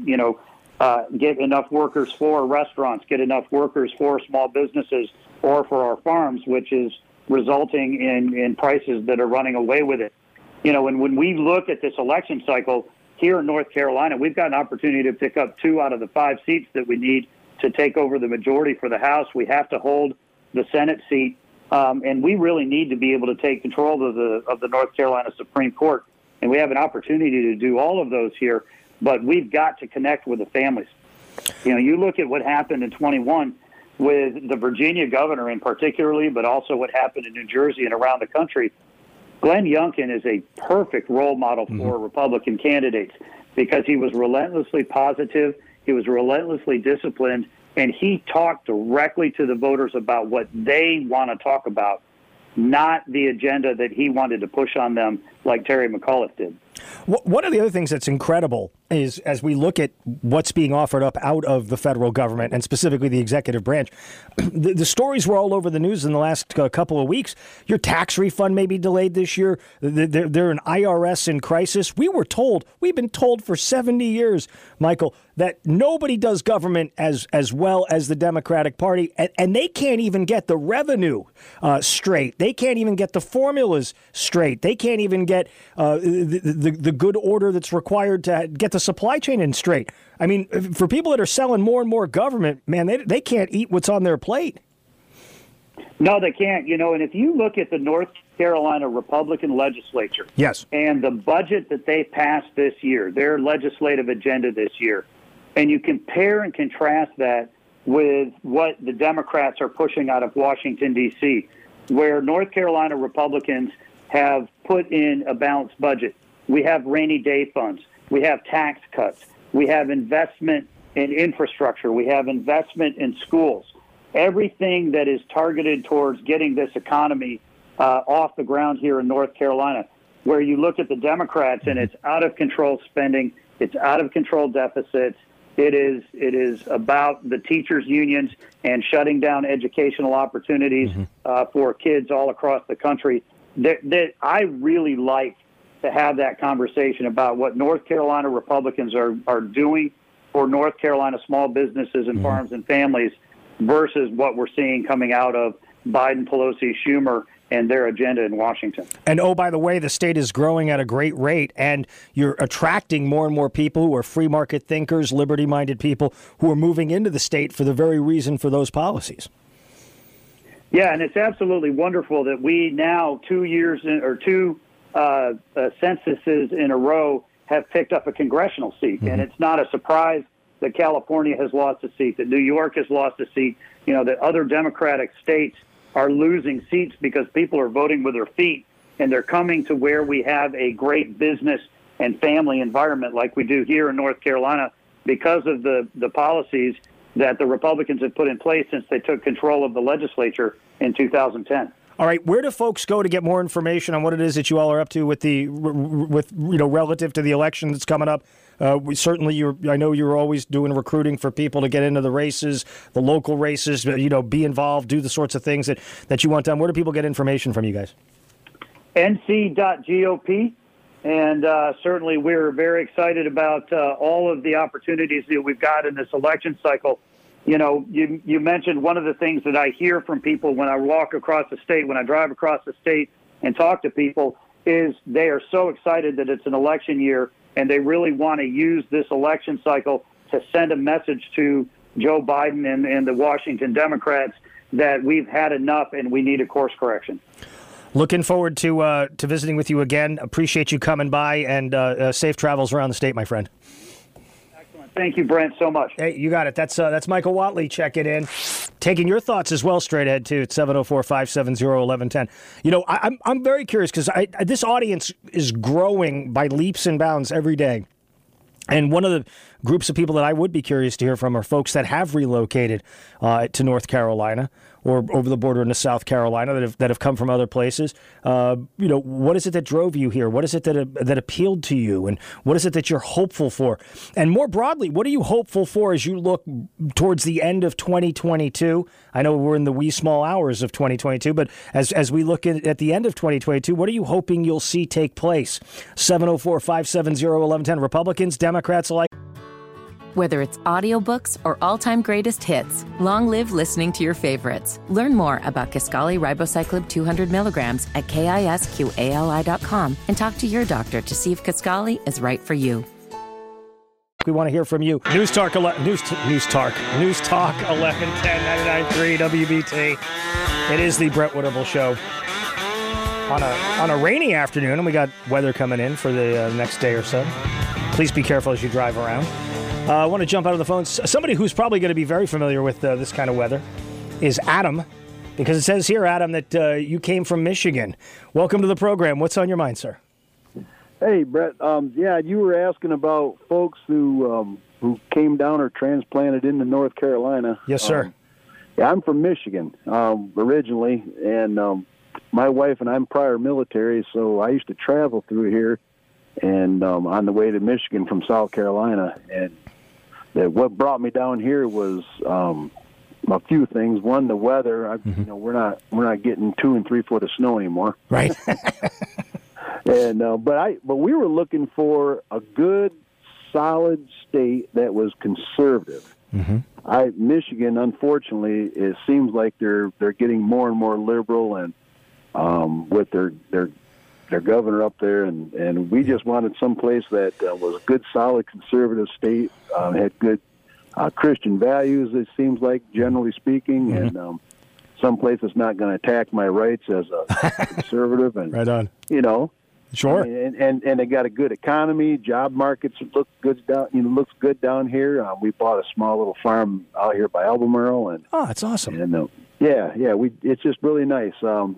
get enough workers for restaurants, get enough workers for small businesses or for our farms, which is resulting in prices that are running away with it. And when we look at this election cycle here in North Carolina, we've got an opportunity to pick up 2 out of the 5 seats that we need to take over the majority for the House. We have to hold the Senate seat, and we really need to be able to take control of the North Carolina Supreme Court. And we have an opportunity to do all of those here, but we've got to connect with the families. You look at what happened in 21 with the Virginia governor in particularly, but also what happened in New Jersey and around the country. Glenn Youngkin is a perfect role model for Republican candidates because he was relentlessly positive, he was relentlessly disciplined, and he talked directly to the voters about what they want to talk about. not the agenda that he wanted to push on them like Terry McAuliffe did. One of the other things that's incredible is, as we look at what's being offered up out of the federal government, and specifically the executive branch, the stories were all over the news in the last couple of weeks. Your tax refund may be delayed this year. They're an IRS in crisis. We've been told for 70 years, Michael, that nobody does government as well as the Democratic Party, and they can't even get the revenue straight. They can't even get the formulas straight. They can't even get the good order that's required to get the supply chain in straight. I mean, for people that are selling more and more government, man, they can't eat what's on their plate. No, they can't. And if you look at the North Carolina Republican legislature, yes, and the budget that they passed this year, their legislative agenda this year, and you compare and contrast that with what the Democrats are pushing out of Washington, D.C., where North Carolina Republicans have put in a balanced budget. We have rainy day funds. We have tax cuts. We have investment in infrastructure. We have investment in schools. Everything that is targeted towards getting this economy off the ground here in North Carolina, where you look at the Democrats and it's out of control spending, it's out of control deficits. It is about the teachers' unions and shutting down educational opportunities for kids all across the country. That I really like to have that conversation about what North Carolina Republicans are doing for North Carolina small businesses and farms and families versus what we're seeing coming out of Biden, Pelosi, Schumer, and their agenda in Washington. And, oh, by the way, the state is growing at a great rate, and you're attracting more and more people who are free market thinkers, liberty-minded people who are moving into the state for the very reason for those policies. Yeah, and it's absolutely wonderful that we now, 2 censuses in a row, have picked up a congressional seat. And it's not a surprise that California has lost a seat, that New York has lost a seat, that other Democratic states are losing seats because people are voting with their feet, and they're coming to where we have a great business and family environment like we do here in North Carolina because of the policies that the Republicans have put in place since they took control of the legislature in 2010. All right, where do folks go to get more information on what it is that you all are up to with relative to the election that's coming up? Certainly, I know you're always doing recruiting for people to get into the races, the local races, be involved, do the sorts of things that you want done. Where do people get information from you guys? nc.gop, and certainly we're very excited about all of the opportunities that we've got in this election cycle. You mentioned one of the things that I hear from people when I walk across the state, when I drive across the state and talk to people, is they are so excited that it's an election year, and they really want to use this election cycle to send a message to Joe Biden and the Washington Democrats that we've had enough and we need a course correction. Looking forward to visiting with you again. Appreciate you coming by, and safe travels around the state, my friend. Thank you, Brent, so much. Hey, you got it. That's Michael Whatley checking in. Taking your thoughts as well straight ahead, too, at 704-570-1110. I'm very curious because this audience is growing by leaps and bounds every day. And one of the groups of people that I would be curious to hear from are folks that have relocated to North Carolina or over the border into South Carolina that have come from other places. What is it that drove you here? What is it that appealed to you? And what is it that you're hopeful for? And more broadly, what are you hopeful for as you look towards the end of 2022? I know we're in the wee small hours of 2022, but as we look at the end of 2022, what are you hoping you'll see take place? 704-570-1110. Republicans, Democrats alike. Whether it's audiobooks or all-time greatest hits, long live listening to your favorites. Learn more about Kisqali Ribociclib 200 milligrams at KISQALI.com and talk to your doctor to see if Kisqali is right for you. We want to hear from you. News Talk 1110 99.3 WBT. It is the Brett Winterble Show on a rainy afternoon, and we got weather coming in for the next day or so. Please be careful as you drive around. I want to jump out of the phone. Somebody who's probably going to be very familiar with this kind of weather is Adam, because it says here, Adam, that you came from Michigan. Welcome to the program. What's on your mind, sir? Hey, Brett. You were asking about folks who came down or transplanted into North Carolina. Yes, sir. I'm from Michigan originally, and my wife and I'm prior military, so I used to travel through here, and on the way to Michigan from South Carolina, and what brought me down here was a few things. One, the weather. We're not getting 2 and 3 foot of snow anymore. Right. And but we were looking for a good, solid state that was conservative. Michigan, unfortunately, it seems like they're getting more and more liberal, and with their governor up there, and we just wanted some place that was a good, solid, conservative state, had good Christian values, it seems like, generally speaking, and some place that's not going to attack my rights as a conservative. And right on. Sure. And they got a good economy. Job markets look good down. Looks good down here. We bought a small little farm out here by Albemarle, and that's awesome. And it's just really nice.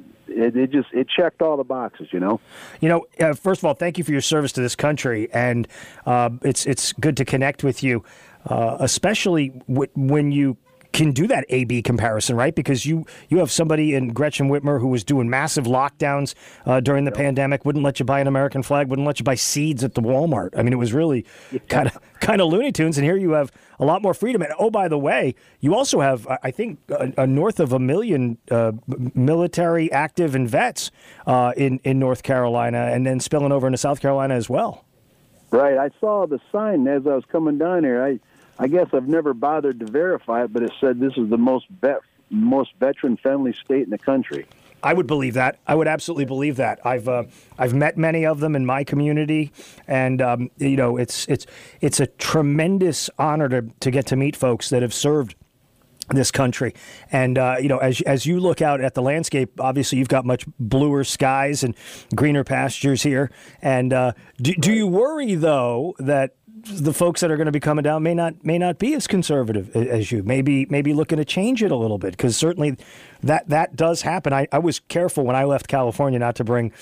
It checked all the boxes, First of all, thank you for your service to this country, and it's good to connect with you, especially when you can do that A-B comparison, right? Because you have somebody in Gretchen Whitmer who was doing massive lockdowns during the pandemic, wouldn't let you buy an American flag, wouldn't let you buy seeds at the Walmart. I mean, it was really kind of Looney Tunes, and here you have a lot more freedom. And oh, by the way, you also have, I think, north of 1 million military active and vets in North Carolina, and then spilling over into South Carolina as well. Right. I saw the sign as I was coming down here. I guess I've never bothered to verify it, but it said this is the most veteran-friendly state in the country. I would believe that. I would absolutely believe that. I've met many of them in my community, and it's a tremendous honor to get to meet folks that have served this country. And as you look out at the landscape, obviously you've got much bluer skies and greener pastures here. And do you worry though that the folks that are going to be coming down may not be as conservative as you, maybe looking to change it a little bit? Because certainly that does happen. I was careful when I left California not to bring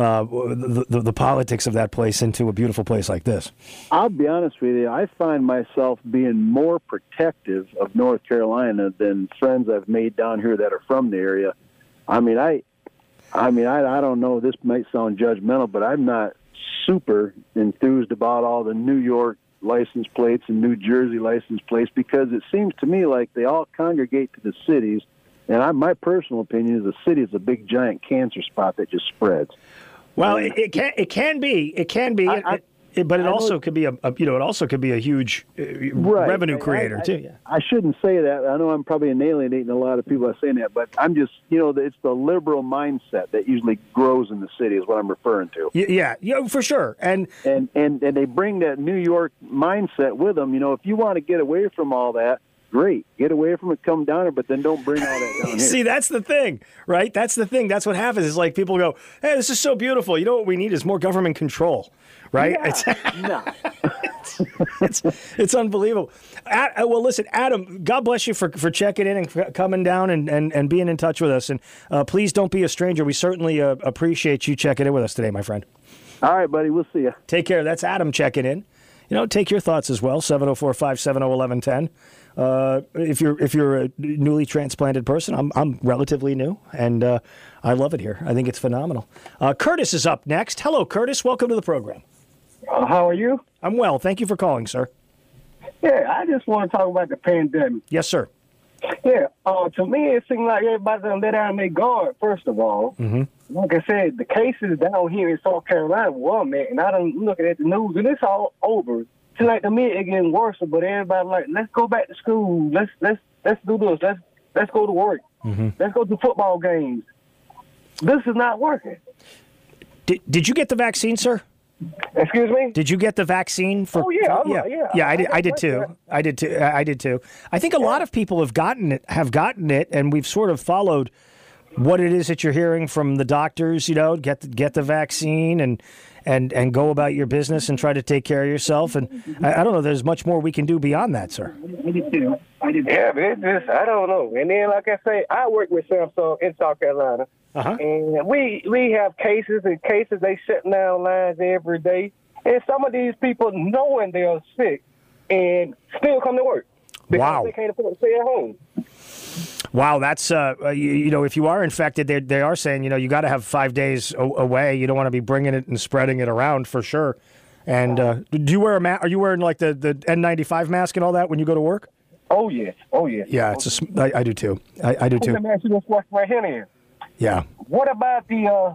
the politics of that place into a beautiful place like this. I'll be honest with you. I find myself being more protective of North Carolina than friends I've made down here that are from the area. I don't know, this might sound judgmental, but I'm not super enthused about all the New York license plates and New Jersey license plates, because it seems to me like they all congregate to the cities. And my personal opinion is the city is a big giant cancer spot that just spreads. Well, it can be, but it also could be a huge revenue creator too. Yeah. I shouldn't say that. I know I'm probably alienating a lot of people by saying that, but I'm just, it's the liberal mindset that usually grows in the city is what I'm referring to. Yeah, for sure. And they bring that New York mindset with them. If you want to get away from all that, great. Get away from it, come down here, but then don't bring all that down here. See, that's the thing, right? That's the thing. That's what happens. Is like people go, hey, this is so beautiful. You know what we need is more government control. Right? Yeah. It's unbelievable. Well, listen, Adam, God bless you for checking in and coming down and being in touch with us. And please don't be a stranger. We certainly appreciate you checking in with us today, my friend. All right, buddy. We'll see you. Take care. That's Adam checking in. Take your thoughts as well, 704-570-1110. If you're a newly transplanted person, I'm relatively new, and I love it here. I think it's phenomenal. Curtis is up next. Hello, Curtis. Welcome to the program. How are you? I'm well. Thank you for calling, sir. Yeah, I just want to talk about the pandemic. Yes, sir. Yeah, to me, it seems like everybody's going to let down their guard, first of all. Mm-hmm. Like I said, the cases down here in South Carolina, and I done looking at the news, and it's all over. It's like to me, it's getting worse, but everybody like, let's go back to school. Let's do this. Let's go to work. Mm-hmm. Let's go to football games. This is not working. Did you get the vaccine, sir? Excuse me? Did you get the vaccine? Yeah, I did too. I did too. I think a lot of people have gotten it, and we've sort of followed what it is that you're hearing from the doctors. Get the vaccine and go about your business and try to take care of yourself. And I don't know. There's much more we can do beyond that, sir. I did too. Yeah, but it's just, I don't know. And then, like I say, I work with Samsung in South Carolina. Uh-huh. And we have cases. They shutting down lines every day. And some of these people, knowing they're sick, and still come to work because they can't afford to stay at home. Wow, that's if you are infected, they are saying you got to have 5 days away. You don't want to be bringing it and spreading it around for sure. And do you wear a mask? Are you wearing like the N95 mask and all that when you go to work? Oh yes. Yeah, I do too. I do too. Let me ask you this question right here. Yeah. What about the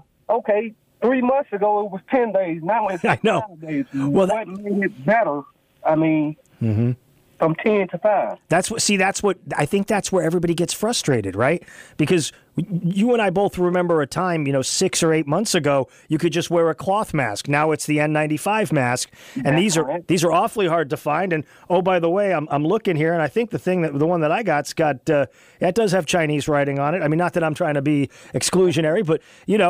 3 months ago it was 10 days. Now it's 5 days. Well, what made it better? I mean, from 10 to 5. That's what I think. That's where everybody gets frustrated, right? Because you and I both remember a time, 6 or 8 months ago, you could just wear a cloth mask. Now it's the N95 mask, and these are awfully hard to find. And oh, by the way, I'm looking here, and I think the one that I got's got it does have Chinese writing on it. I mean, not that I'm trying to be exclusionary, but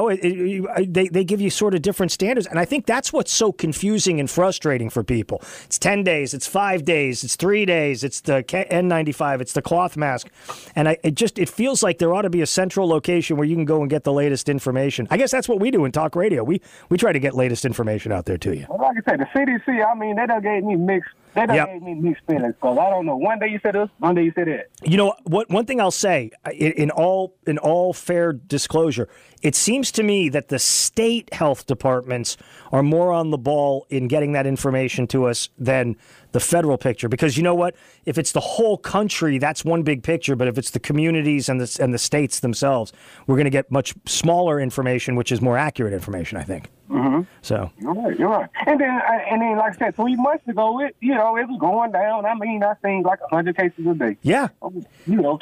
they give you sort of different standards, and I think that's what's so confusing and frustrating for people. It's 10 days, it's 5 days, it's 3 days, it's the N95, it's the cloth mask, and it feels like there ought to be a central location where you can go and get the latest information. I guess that's what we do in talk radio. We try to get latest information out there to you. Well, like I said, the CDC, I mean, they done gave me mixed feelings, because I don't know. One day you said this, one day you said that. One thing I'll say, in all fair disclosure, it seems to me that the state health departments are more on the ball in getting that information to us than the federal picture. Because you know what? If it's the whole country, that's one big picture. But if it's the communities and the states themselves, we're going to get much smaller information, which is more accurate information, I think. Mm-hmm. So you're right. And then, like I said, 3 months ago, it was going down. I mean, I seen like 100 cases a day. Yeah. Now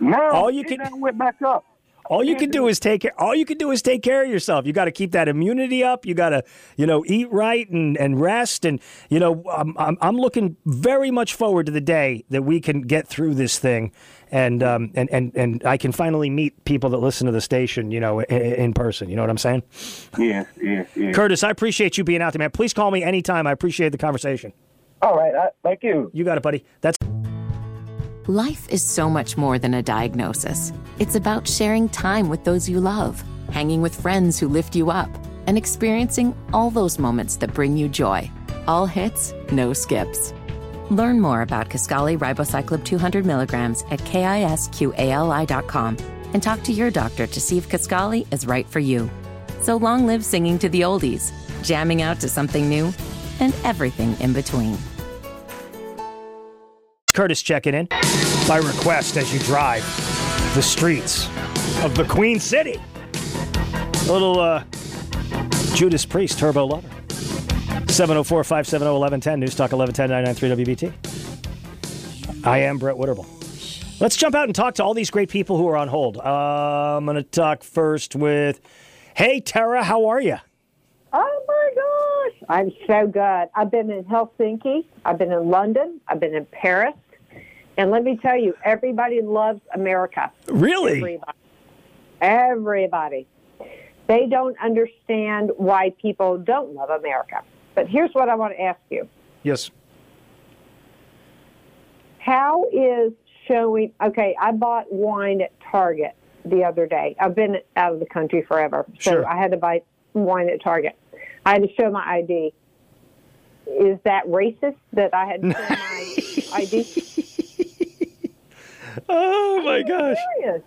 it went back up. All you can do is take care of yourself. You got to keep that immunity up. You got to, eat right and rest. And I'm looking very much forward to the day that we can get through this thing, and I can finally meet people that listen to the station, in person. You know what I'm saying? Yes. Curtis, I appreciate you being out there, man. Please call me anytime. I appreciate the conversation. All right. Thank you. You got it, buddy. Life is so much more than a diagnosis. It's about sharing time with those you love, hanging with friends who lift you up, and experiencing all those moments that bring you joy. All hits, no skips. Learn more about Kisqali Ribociclib 200 milligrams at KISQALI.com and talk to your doctor to see if Kisqali is right for you. So long live singing to the oldies, jamming out to something new, and everything in between. Curtis checking in by request as you drive the streets of the Queen City. A little Judas Priest, Turbo Lover. 704-570-1110, News Talk 1110 993 WBT. I am Brett Witterbull. Let's jump out and talk to all these great people who are on hold. I'm going to talk first with, hey, Tara, how are you? Oh, my gosh. I'm so good. I've been in Helsinki. I've been in London. I've been in Paris. And let me tell you, everybody loves America. Really? Everybody. They don't understand why people don't love America. But here's what I want to ask you. Yes. How is showing... Okay, I bought wine at Target the other day. I've been out of the country forever. So sure. I had to buy wine at Target. I had to show my ID. Is that racist that I had to show my ID? Oh, my gosh.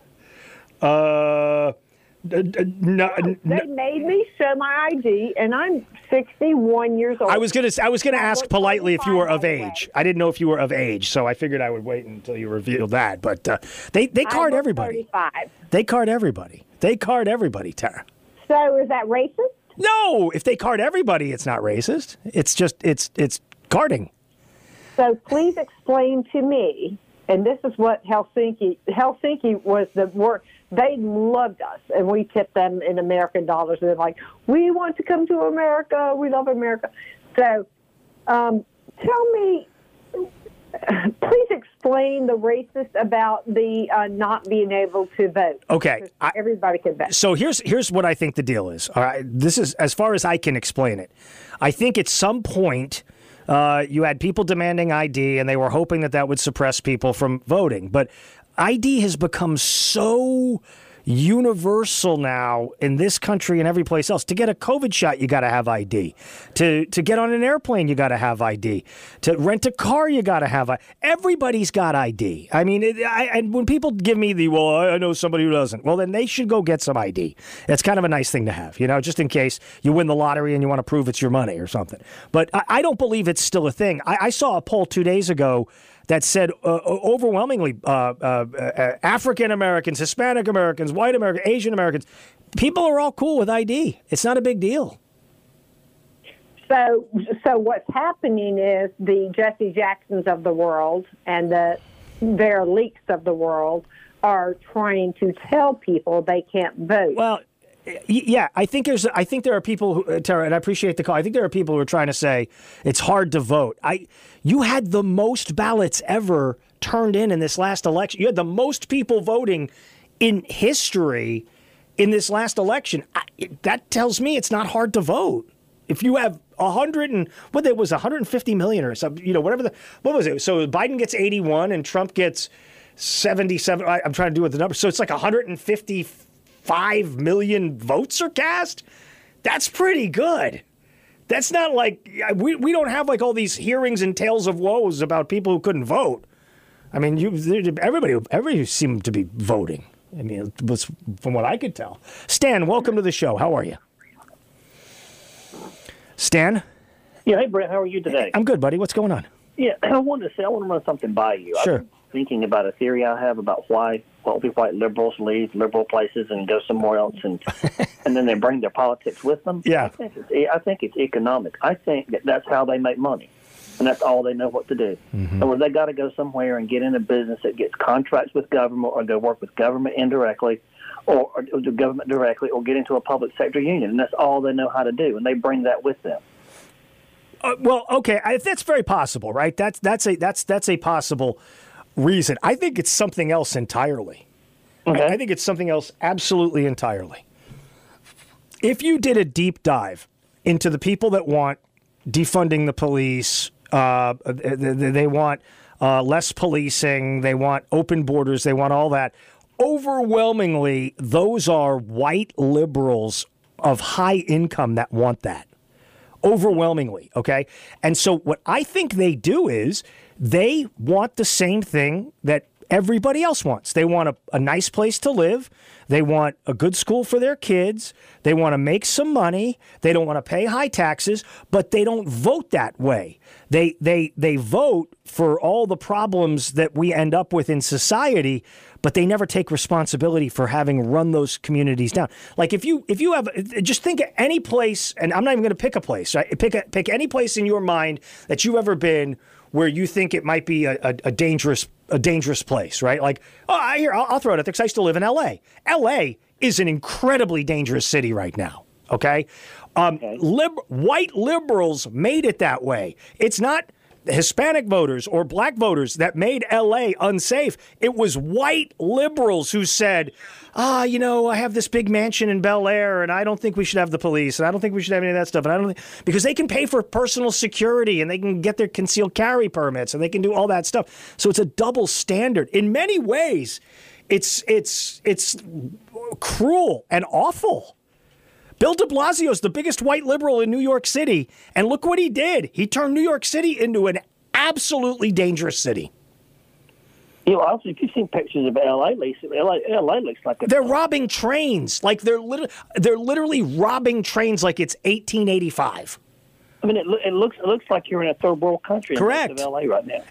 They made me show my ID, and I'm 61 years old. I was gonna ask politely if you were of age. I didn't know if you were of age, so I figured I would wait until you revealed that. But they card everybody. 35. They card everybody. Tara. So is that racist? No, if they card everybody, it's not racist. It's just it's carding. So please explain to me. And this is what Helsinki was the work. They loved us, and we tipped them in American dollars. And they're like, we want to come to America. We love America. So tell me, please explain the racist about the not being able to vote. Okay. Everybody can vote. So here's what I think the deal is. All right. This is as far as I can explain it. I think at some point... you had people demanding ID, and they were hoping that would suppress people from voting. But ID has become so, universal now in this country and every place else. To get a COVID shot, you got to have ID. To get on an airplane, you got to have ID. To rent a car, you got to have ID. Everybody's got ID. I mean, and when people give me I know somebody who doesn't, well, then they should go get some ID. It's kind of a nice thing to have, just in case you win the lottery and you want to prove it's your money or something. But I don't believe it's still a thing. I saw a poll 2 days ago that said overwhelmingly African Americans, Hispanic Americans, white Americans, Asian Americans, people are all cool with ID. It's not a big deal. So what's happening is the Jesse Jacksons of the world and the Vera Leaks of the world are trying to tell people they can't vote. Well, yeah, I think there are people who, Tara, and I appreciate the call. I think there are people who are trying to say it's hard to vote. You had the most ballots ever turned in this last election. You had the most people voting in history in this last election. That tells me it's not hard to vote. If you have 150 million or something, what was it? So Biden gets 81 and Trump gets 77. I'm trying to do with the numbers. So it's like 155 million votes are cast. That's pretty good. That's not like we don't have like all these hearings and tales of woes about people who couldn't vote. I mean, everybody seemed to be voting. I mean, it was from what I could tell. Stan, welcome to the show. How are you? Stan? Yeah, hey, Brett, how are you today? I'm good, buddy. What's going on? Yeah, I want to run something by you. Sure. I've been thinking about a theory I have about why wealthy white liberals leave liberal places and go somewhere else, and then they bring their politics with them. Yeah. I think it's economic. I think that's how they make money, and that's all they know what to do. Mm-hmm. Or they got to go somewhere and get in a business that gets contracts with government, or go work with government indirectly, or do government directly, or get into a public sector union, and that's all they know how to do, and they bring that with them. Well, okay, that's very possible, right? That's a possible reason. I think it's something else entirely. Okay. I think it's something else absolutely entirely. If you did a deep dive into the people that want defunding the police, they want less policing, they want open borders, they want all that. Overwhelmingly, those are white liberals of high income that want that. Overwhelmingly, okay? And so what I think they do is they want the same thing that everybody else wants. They want a nice place to live. They want a good school for their kids. They want to make some money. They don't want to pay high taxes, but they don't vote that way. They vote for all the problems that we end up with in society, but they never take responsibility for having run those communities down. Like if you have, just think of any place, and I'm not even going to pick a place, right? Pick any place in your mind that you've ever been where you think it might be a dangerous place, right? Like, I'll throw it out there because I still live in L.A. L.A. is an incredibly dangerous city right now, okay? White liberals made it that way. It's not Hispanic voters or black voters that made L.A. unsafe. It was white liberals who said, I have this big mansion in Bel Air, and I don't think we should have the police, and I don't think we should have any of that stuff, and I don't think, because they can pay for personal security, and they can get their concealed carry permits, and they can do all that stuff. So it's a double standard. In many ways, it's cruel and awful. Bill de Blasio is the biggest white liberal in New York City, and look what he did. He turned New York City into an absolutely dangerous city. Also, if you've seen pictures of L.A., L.A. looks like they're robbing trains. Like they're literally robbing trains like it's 1885. I mean, it looks like you're in a third world country. Correct. In L.A. right now.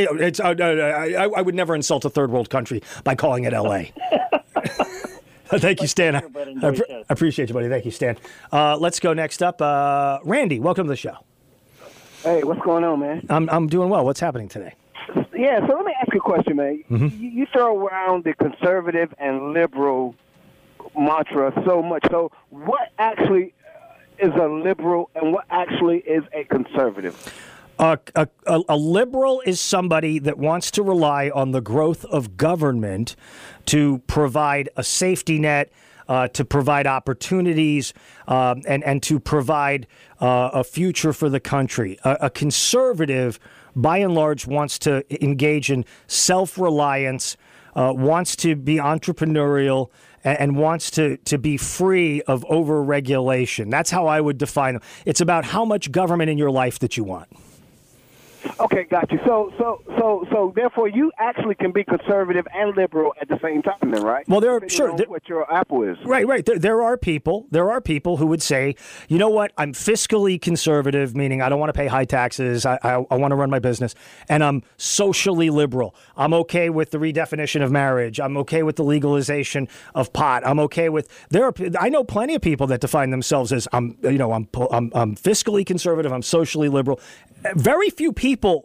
I would never insult a third world country by calling it L.A. Thank you, Stan. I appreciate you, buddy. Thank you, Stan. Let's go next up. Randy, welcome to the show. Hey, what's going on, man? I'm doing well. What's happening today? Yeah, so let me ask you a question, man. Mm-hmm. You throw around the conservative and liberal mantra so much. So what actually is a liberal and what actually is a conservative? A liberal is somebody that wants to rely on the growth of government to provide a safety net, to provide opportunities, and to provide a future for the country. A conservative, by and large, wants to engage in self-reliance, wants to be entrepreneurial, and wants to be free of over-regulation. That's how I would define them. It's about how much government in your life that you want. Okay, got you. So therefore, you actually can be conservative and liberal at the same time, then, right? Well, what your apple is. Right. There are people who would say, you know what, I'm fiscally conservative, meaning I don't want to pay high taxes. I want to run my business, and I'm socially liberal. I'm okay with the redefinition of marriage. I'm okay with the legalization of pot. I'm okay with I know plenty of people that define themselves as I'm fiscally conservative. I'm socially liberal. Very few people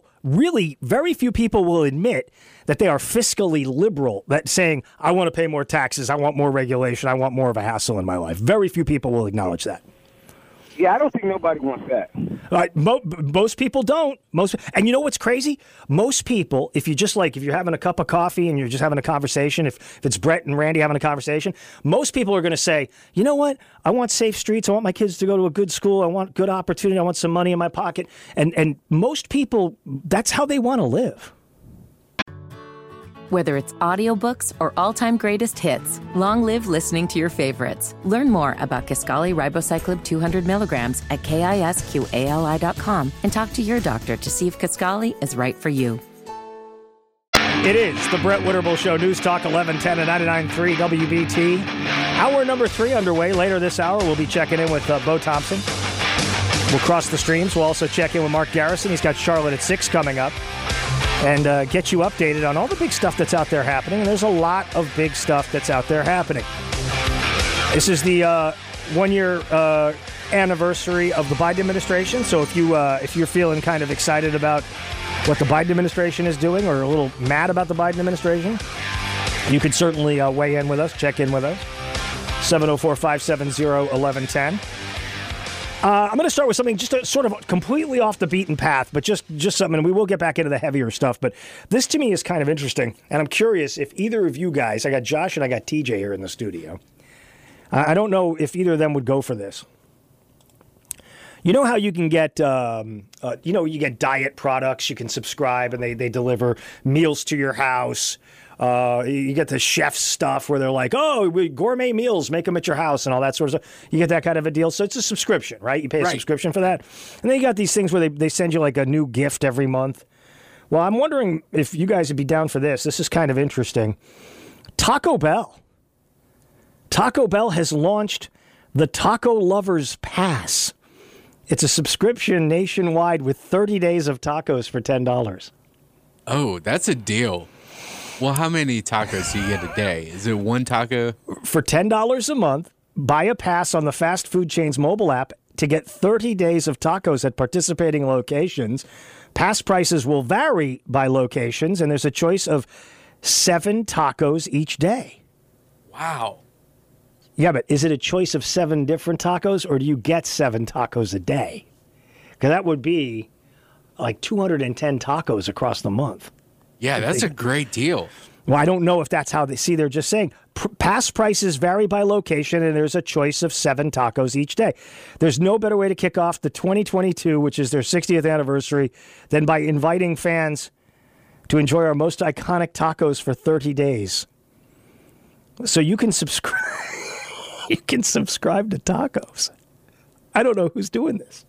will admit that they are fiscally liberal, that saying, I want to pay more taxes, I want more regulation, I want more of a hassle in my life. Very few people will acknowledge that. Yeah, I don't think nobody wants that. Most people don't. And you know what's crazy? Most people, if you're having a cup of coffee and you're just having a conversation, if it's Brett and Randy having a conversation, most people are going to say, you know what? I want safe streets. I want my kids to go to a good school. I want good opportunity. I want some money in my pocket. And most people, that's how they want to live. Whether it's audiobooks or all-time greatest hits, long live listening to your favorites. Learn more about Kisqali Ribociclib 200 milligrams at KISQALI.com and talk to your doctor to see if Kisqali is right for you. It is the Brett Winterble Show, News Talk 1110 and 99.3 WBT. Hour number 3 underway. Later this hour, we'll be checking in with Bo Thompson. We'll cross the streams. We'll also check in with Mark Garrison. He's got Charlotte at 6 coming up. And get you updated on all the big stuff that's out there happening. And there's a lot of big stuff that's out there happening. This is the 1-year anniversary of the Biden administration. So if you're feeling kind of excited about what the Biden administration is doing or a little mad about the Biden administration, you could certainly weigh in with us, check in with us. 704-570-1110. I'm going to start with something just sort of completely off the beaten path, but just something, and we will get back into the heavier stuff. But this to me is kind of interesting, and I'm curious if either of you guys, I got Josh and I got TJ here in the studio. I don't know if either of them would go for this. You know how you can get, you get diet products, you can subscribe, and they deliver meals to your house. You get the chef stuff where they're like, gourmet meals, make them at your house and all that sort of stuff. You get that kind of a deal. So it's a subscription, right? You pay a subscription for that. And then you got these things where they send you like a new gift every month. Well, I'm wondering if you guys would be down for this. This is kind of interesting. Taco Bell. Taco Bell has launched the Taco Lovers Pass. It's a subscription nationwide with 30 days of tacos for $10. Oh, that's a deal. Well, how many tacos do you get a day? Is it one taco? For $10 a month, buy a pass on the fast food chain's mobile app to get 30 days of tacos at participating locations. Pass prices will vary by locations, and there's a choice of 7 tacos each day. Wow. Yeah, but is it a choice of 7 different tacos, or do you get 7 tacos a day? Because that would be like 210 tacos across the month. Yeah, that's a great deal. Well, I don't know if that's how they see. They're just saying pass prices vary by location, and there's a choice of 7 tacos each day. There's no better way to kick off the 2022, which is their 60th anniversary, than by inviting fans to enjoy our most iconic tacos for 30 days. So you can subscribe. You can subscribe to tacos. I don't know who's doing this.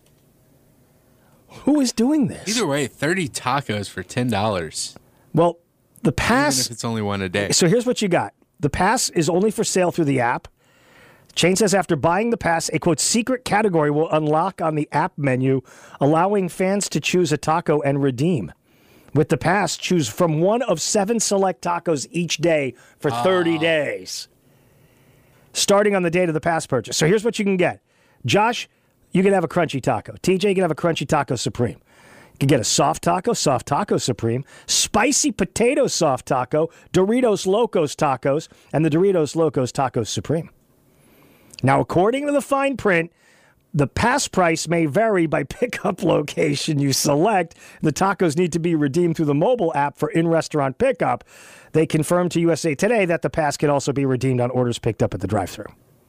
Who is doing this? Either way, 30 tacos for $10. Well, the pass... Even if it's only one a day. So here's what you got. The pass is only for sale through the app. Chain says after buying the pass, a, quote, secret category will unlock on the app menu, allowing fans to choose a taco and redeem. With the pass, choose from one of 7 select tacos each day for 30 days, starting on the date of the pass purchase. So here's what you can get. Josh, you can have a crunchy taco. TJ, you can have a crunchy taco supreme. You can get a soft taco supreme, spicy potato soft taco, Doritos Locos tacos, and the Doritos Locos Tacos Supreme. Now, according to the fine print, the pass price may vary by pickup location you select. The tacos need to be redeemed through the mobile app for in-restaurant pickup. They confirmed to USA Today that the pass can also be redeemed on orders picked up at the drive-thru.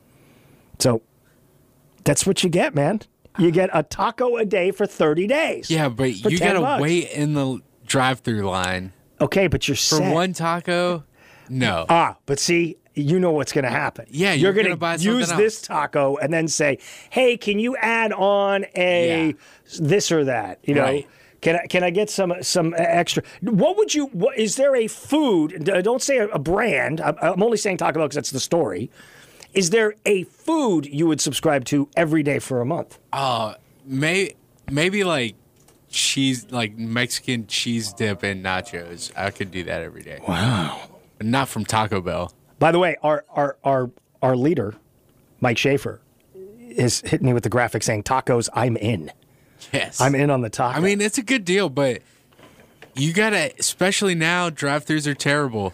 So that's what you get, man. You get a taco a day for 30 days. Yeah, but you got to wait in the drive-thru line. Okay, but you're for set. one taco. No. But see, you know what's going to happen. Yeah, you're gonna going buy to use something this else. taco and then say, "Hey, can you add on a this or that?" You know, Right. can I get some extra? What is there a food? Don't say a brand. I'm only saying Taco Bell because that's the story. Is there a food you would subscribe to every day for a month? Maybe like cheese, like Mexican cheese dip and nachos. I could do that every day. Wow. But not from Taco Bell. By the way, our leader, Mike Schaefer, is hitting me with the graphic saying tacos. I'm in. Yes. I'm in on the taco. I mean, it's a good deal, but you gotta, especially now, drive-thrus are terrible.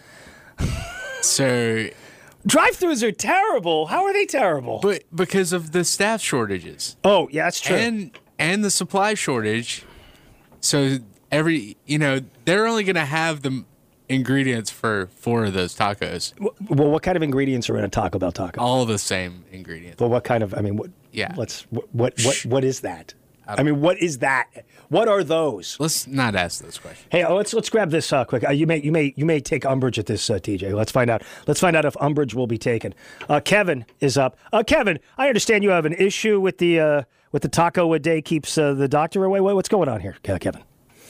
So drive-thrus are terrible. How are they terrible? But because of the staff shortages. Oh, yeah, that's true. And the supply shortage. So they're only gonna have the ingredients for 4 of those tacos. Well, what kind of ingredients are in a Taco Bell taco? All the same ingredients. Well, what kind of? I mean, what? Yeah. What is that? I mean, what is that? What are those? Let's not ask those questions. Hey, let's grab this quick. You may take umbrage at this, TJ. Let's find out. Let's find out if umbrage will be taken. Kevin is up. Kevin, I understand you have an issue with the taco a day keeps the doctor away. What's going on here, Kevin?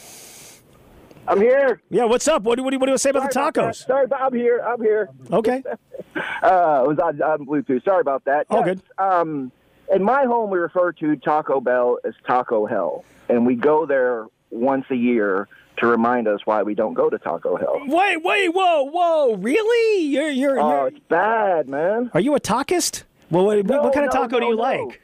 I'm here. Yeah, what's up? What do you say about the tacos? I'm here. Okay. I was on Bluetooth. Sorry about that. All good. In my home, we refer to Taco Bell as Taco Hell, and we go there once a year to remind us why we don't go to Taco Hell. Wait, whoa, really? You're it's bad, man. Are you a tacoist? Well, what kind of taco do you like?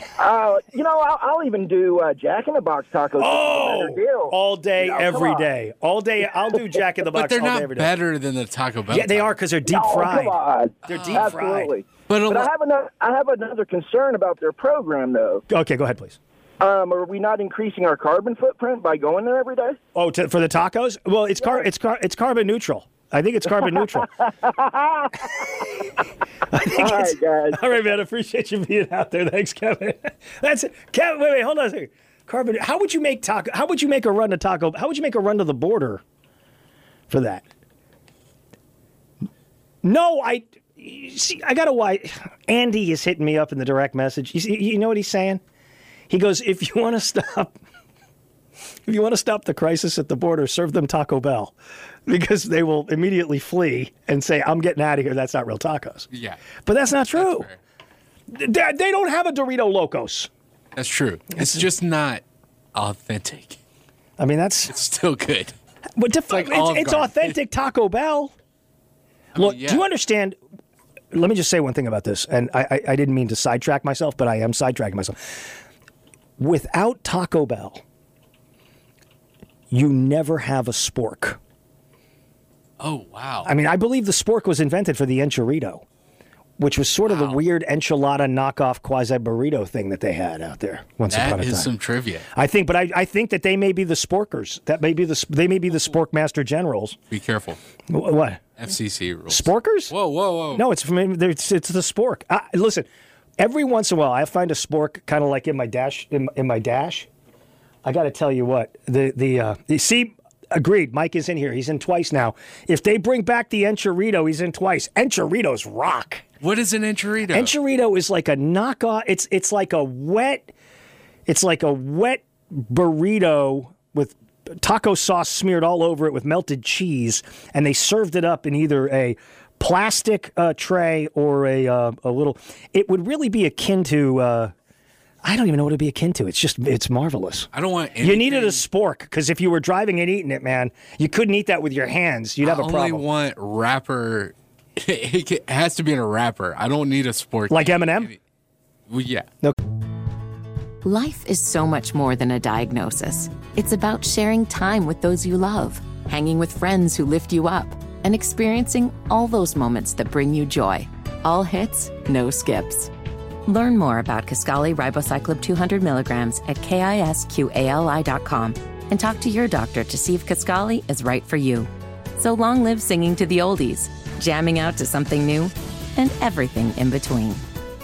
I'll even do Jack in the Box tacos. All day, every day. All day, I'll do Jack in the Box. But they're all not day, every day. better than the Taco Bell. Yeah, they are because they're deep fried. Come on. They're deep Absolutely. fried. But I have another concern about their program, though. Okay, go ahead, please. Are we not increasing our carbon footprint by going there every day? Oh, for the tacos? Well, it's carbon neutral. I think it's carbon neutral. All right, guys. All right, man. I appreciate you being out there. Thanks, Kevin. Kevin. Wait. Hold on a second. Carbon. How would you make taco? How would you make a run to taco? How would you make a run to the border for that? No, see, I got to why. Andy is hitting me up in the direct message. You know what he's saying? He goes, if you want to stop the crisis at the border, serve them Taco Bell, because they will immediately flee and say, I'm getting out of here. That's not real tacos. Yeah. But that's not true. They don't have a Dorito Locos. That's true. It's just not authentic. I mean, it's still good. But it's authentic Taco Bell. Look, yeah. Do you understand? Let me just say one thing about this, and I didn't mean to sidetrack myself, but I am sidetracking myself. Without Taco Bell, you never have a spork. Oh, wow. I mean, I believe the spork was invented for the enchilado, which was sort of the weird enchilada knockoff quasi-burrito thing that they had out there once upon a time. That is some trivia. I think that they may be the sporkers. They may be the spork master generals. Be careful. What? FCC rules. Sporkers? Whoa. No, it's the spork. Listen, every once in a while, I find a spork kind of like in my dash. In my dash, I got to tell you what see. Agreed. Mike is in here. He's in twice now. If they bring back the enchilado, he's in twice. Enchiladas rock. What is an enchilado? Enchilado is like a knockoff. It's like a wet burrito with taco sauce smeared all over it with melted cheese, and they served it up in either a plastic tray or a little. It would really be akin to. I don't even know what it'd be akin to. It's marvelous. I don't want anything. You needed a spork, because if you were driving and eating it, man, you couldn't eat that with your hands. You'd have a problem. I only want wrapper. It has to be in a wrapper. I don't need a spork. Like M&M? Well, yeah. No. Life is so much more than a diagnosis. It's about sharing time with those you love, hanging with friends who lift you up, and experiencing all those moments that bring you joy. All hits, no skips. Learn more about Kisqali Ribociclib 200 milligrams at KISQALI.com and talk to your doctor to see if Kisqali is right for you. So long live singing to the oldies, jamming out to something new, and everything in between.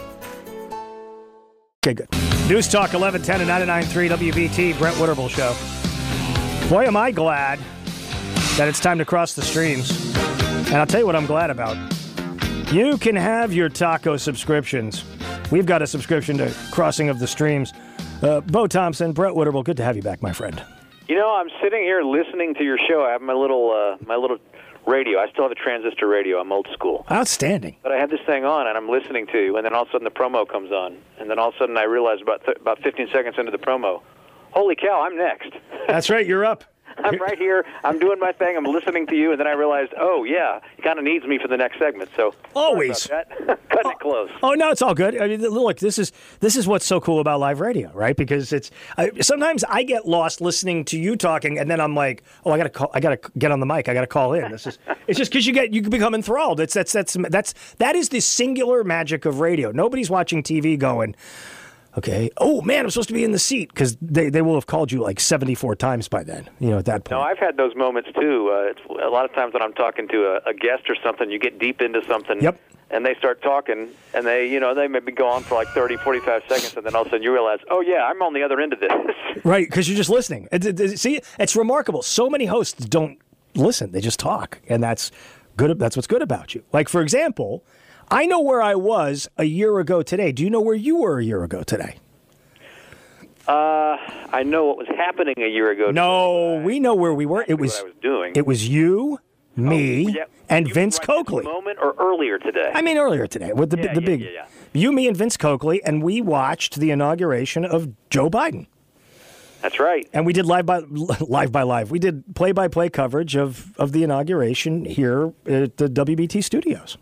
Okay, good. News Talk 1110 and 99.3 WBT, Brent Witterbull Show. Boy, am I glad that it's time to cross the streams. And I'll tell you what I'm glad about. You can have your taco subscriptions. We've got a subscription to Crossing of the Streams. Bo Thompson, Brett Witterable, good to have you back, my friend. You know, I'm sitting here listening to your show. I have my little radio. I still have a transistor radio. I'm old school. Outstanding. But I have this thing on, and I'm listening to you, and then all of a sudden the promo comes on. And then all of a sudden I realize about 15 seconds into the promo, holy cow, I'm next. That's right, you're up. I'm right here. I'm doing my thing. I'm listening to you, and then I realized, oh, yeah, he kind of needs me for the next segment. So always cutting it close. Oh, no, it's all good. I mean, look, this is what's so cool about live radio, right? Because sometimes I get lost listening to you talking, and then I'm like, oh, I got to get on the mic. I got to call in. It's just because you become enthralled. That is the singular magic of radio. Nobody's watching TV going, okay, oh, man, I'm supposed to be in the seat, because they will have called you like 74 times by then, at that point. No, I've had those moments, too. It's a lot of times when I'm talking to a guest or something, you get deep into something, and they start talking, and they maybe go on for like 30, 45 seconds, and then all of a sudden you realize, oh, yeah, I'm on the other end of this. Right, because you're just listening. See, it's remarkable. So many hosts don't listen. They just talk, and that's good. That's what's good about you. Like, for example, I know where I was a year ago today. Do you know where you were a year ago today? I know what was happening a year ago. No, we know where we were. It was what I was doing. It was you, me, and Vince Coakley. Moment or earlier today? I mean earlier today with the big. Yeah. You, me, and Vince Coakley, and we watched the inauguration of Joe Biden. That's right. And we did live by live. We did play-by-play coverage of the inauguration here at the WBT studios.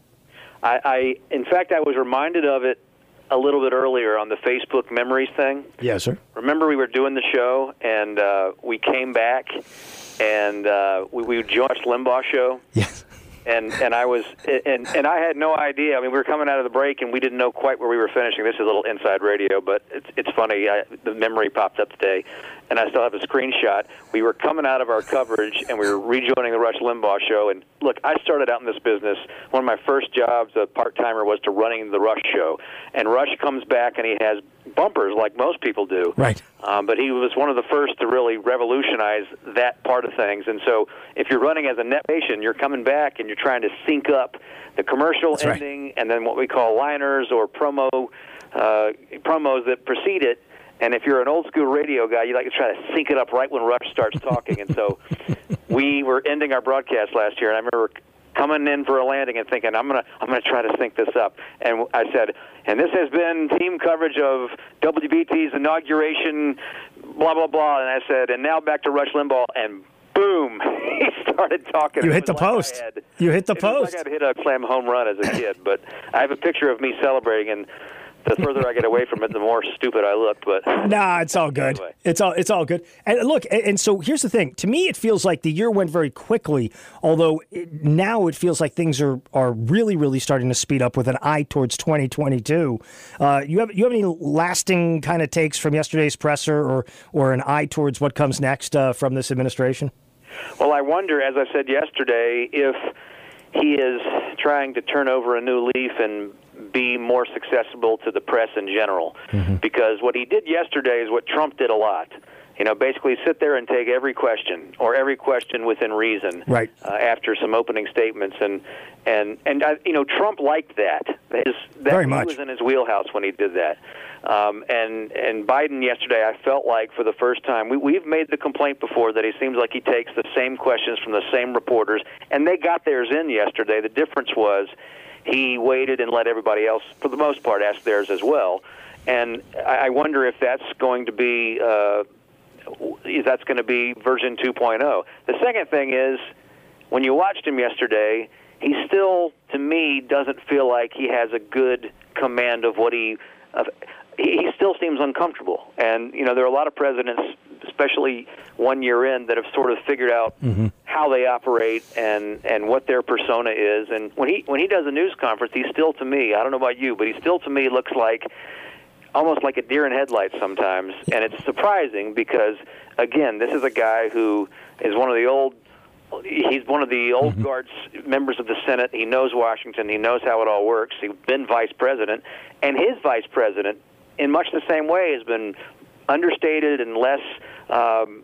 In fact, I was reminded of it a little bit earlier on the Facebook Memories thing. Yes, sir. Remember we were doing the show, and we came back, and we watched Limbaugh show. Yes. And I was and I had no idea. I mean, we were coming out of the break, and we didn't know quite where we were finishing. This is a little inside radio, but it's funny. The memory popped up today, and I still have a screenshot. We were coming out of our coverage, and we were rejoining the Rush Limbaugh show. And look, I started out in this business. One of my first jobs, a part-timer, was to running the Rush show. And Rush comes back, and he has bumpers like most people do. Right. But he was one of the first to really revolutionize that part of things. And so if you're running as a net station, you're coming back and you're trying to sync up the commercial ending and then what we call liners or promos that precede it. And if you're an old-school radio guy, you like to try to sync it up right when Rush starts talking. And so we were ending our broadcast last year, and I remember coming in for a landing and thinking, I'm gonna try to sync this up. And I said, and this has been team coverage of WBT's inauguration, blah, blah, blah. And I said, and now back to Rush Limbaugh, and boom, he started talking. You hit the post. You hit the post. It was like I'd hit a slam home run as a kid, but I have a picture of me celebrating, and the further I get away from it, the more stupid I look. But nah, it's all good. Anyway. It's all good. And look, and so here's the thing. To me, it feels like the year went very quickly. Although now it feels like things are really, really starting to speed up with an eye towards 2022. You have any lasting kind of takes from yesterday's presser, or an eye towards what comes next from this administration? Well, I wonder, as I said yesterday, if he is trying to turn over a new leaf and be more accessible to the press in general. Mm-hmm. Because what he did yesterday is what Trump did a lot. Basically sit there and take every question, or every question within reason, right. After some opening statements. And Trump liked that. Very much. He was in his wheelhouse when he did that. And Biden yesterday, I felt like for the first time, we've made the complaint before that he seems like he takes the same questions from the same reporters, and they got theirs in yesterday. The difference was he waited and let everybody else, for the most part, ask theirs as well. And I wonder if that's going to be version 2.0. The second thing is, when you watched him yesterday, he still, to me, doesn't feel like he has a good command of what he still seems uncomfortable. And, there are a lot of presidents, especially 1 year in, that have sort of figured out how they operate and what their persona is. And when he does a news conference, he still, to me, I don't know about you, but he still, to me, looks like almost like a deer in headlights sometimes. And it's surprising because, again, this is a guy who is one of the old guard members of the Senate. He knows Washington. He knows how it all works. He's been vice president. And his vice president, in much the same way, has been understated and less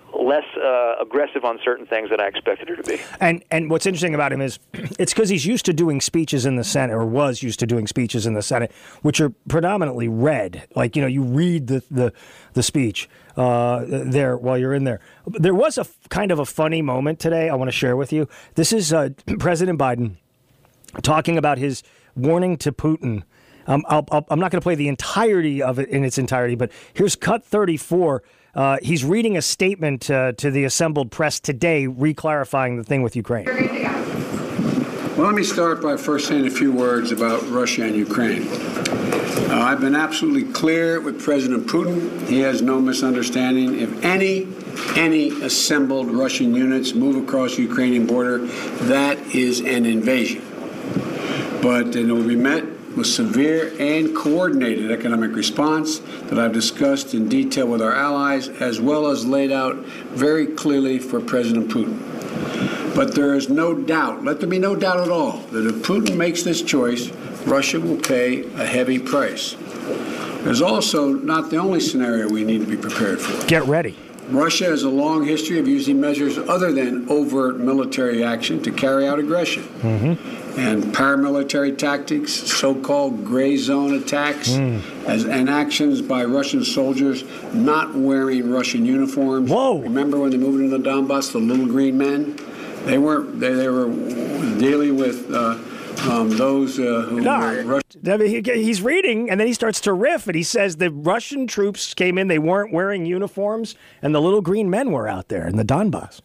less aggressive on certain things than I expected her to be. And what's interesting about him is it's because he's used to doing speeches in the Senate, or was used to doing speeches in the Senate, which are predominantly read. Like, you read the speech there while you're in there. There was a kind of a funny moment today I want to share with you. This is President Biden talking about his warning to Putin. I'm not going to play the entirety of it in its entirety, but here's cut 34. He's reading a statement to the assembled press today, re-clarifying the thing with Ukraine. Well, let me start by first saying a few words about Russia and Ukraine. I've been absolutely clear with President Putin. He has no misunderstanding. If any assembled Russian units move across the Ukrainian border, that is an invasion. But it will be met with severe and coordinated economic response that I've discussed in detail with our allies, as well as laid out very clearly for President Putin. But there is no doubt, let there be no doubt at all, that if Putin makes this choice, Russia will pay a heavy price. There's also not the only scenario we need to be prepared for. Get ready. Russia has a long history of using measures other than overt military action to carry out aggression. And paramilitary tactics, so-called gray zone attacks, and actions by Russian soldiers not wearing Russian uniforms. Whoa! Remember when they moved into the Donbass, the little green men? They were dealing with those who were Russian. He's reading, and then he starts to riff, and he says the Russian troops came in, they weren't wearing uniforms, and the little green men were out there in the Donbass.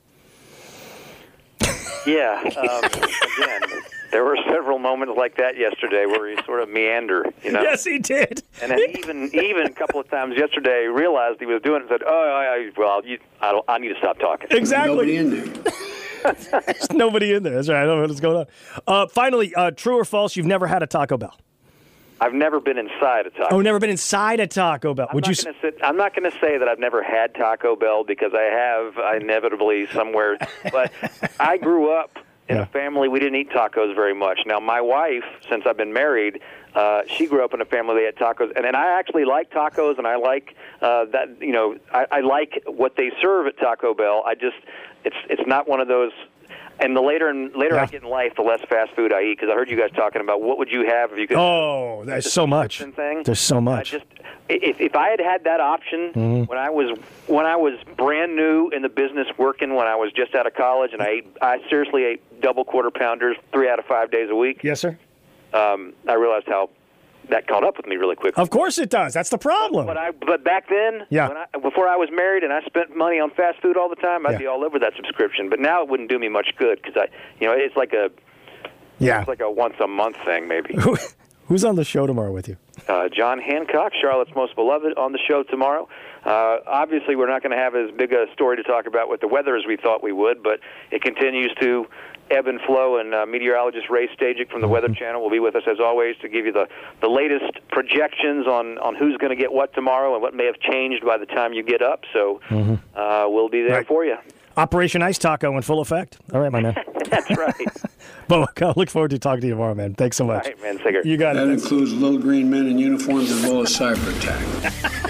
Yeah, again, there were several moments like that yesterday where he sort of meandered, Yes, he did. And then even a couple of times yesterday, realized he was doing it and said, I need to stop talking. Exactly. Nobody in there. There's nobody in there. That's right. I don't know what's going on. Finally, true or false, you've never had a Taco Bell? I've never been inside a Taco Bell. Oh, never been inside a Taco Bell. I'm not going to say that I've never had Taco Bell, because I have inevitably somewhere. But I grew up in a family, we didn't eat tacos very much. Now, my wife, since I've been married, she grew up in a family that had tacos. And I actually like tacos, and I like that, I like what they serve at Taco Bell. It's not one of those. And the later I get in life, the less fast food I eat, because I heard you guys talking about what would you have if you could. Oh, there's so much. There's so much. If I had that option when I was brand new in the business, working when I was just out of college, and I seriously ate double quarter pounders 3 out of 5 days a week. Yes, sir. I realized how that caught up with me really quickly. Of course it does. That's the problem. But back then, before I was married and I spent money on fast food all the time, I'd be all over that subscription. But now it wouldn't do me much good, because it's like a once a month thing maybe. Who's on the show tomorrow with you? John Hancock, Charlotte's Most Beloved, on the show tomorrow. Obviously, we're not going to have as big a story to talk about with the weather as we thought we would, but it continues to ebb and flow, and meteorologist Ray Stajic from the Weather Channel will be with us as always to give you the latest projections on who's going to get what tomorrow and what may have changed by the time you get up. So we'll be there for you. Operation Ice Taco in full effect. All right, my man. That's right. But I look forward to talking to you tomorrow, man. Thanks so much. All right, man. Sigger. You got it. That includes little green men in uniforms as well as cyber attack.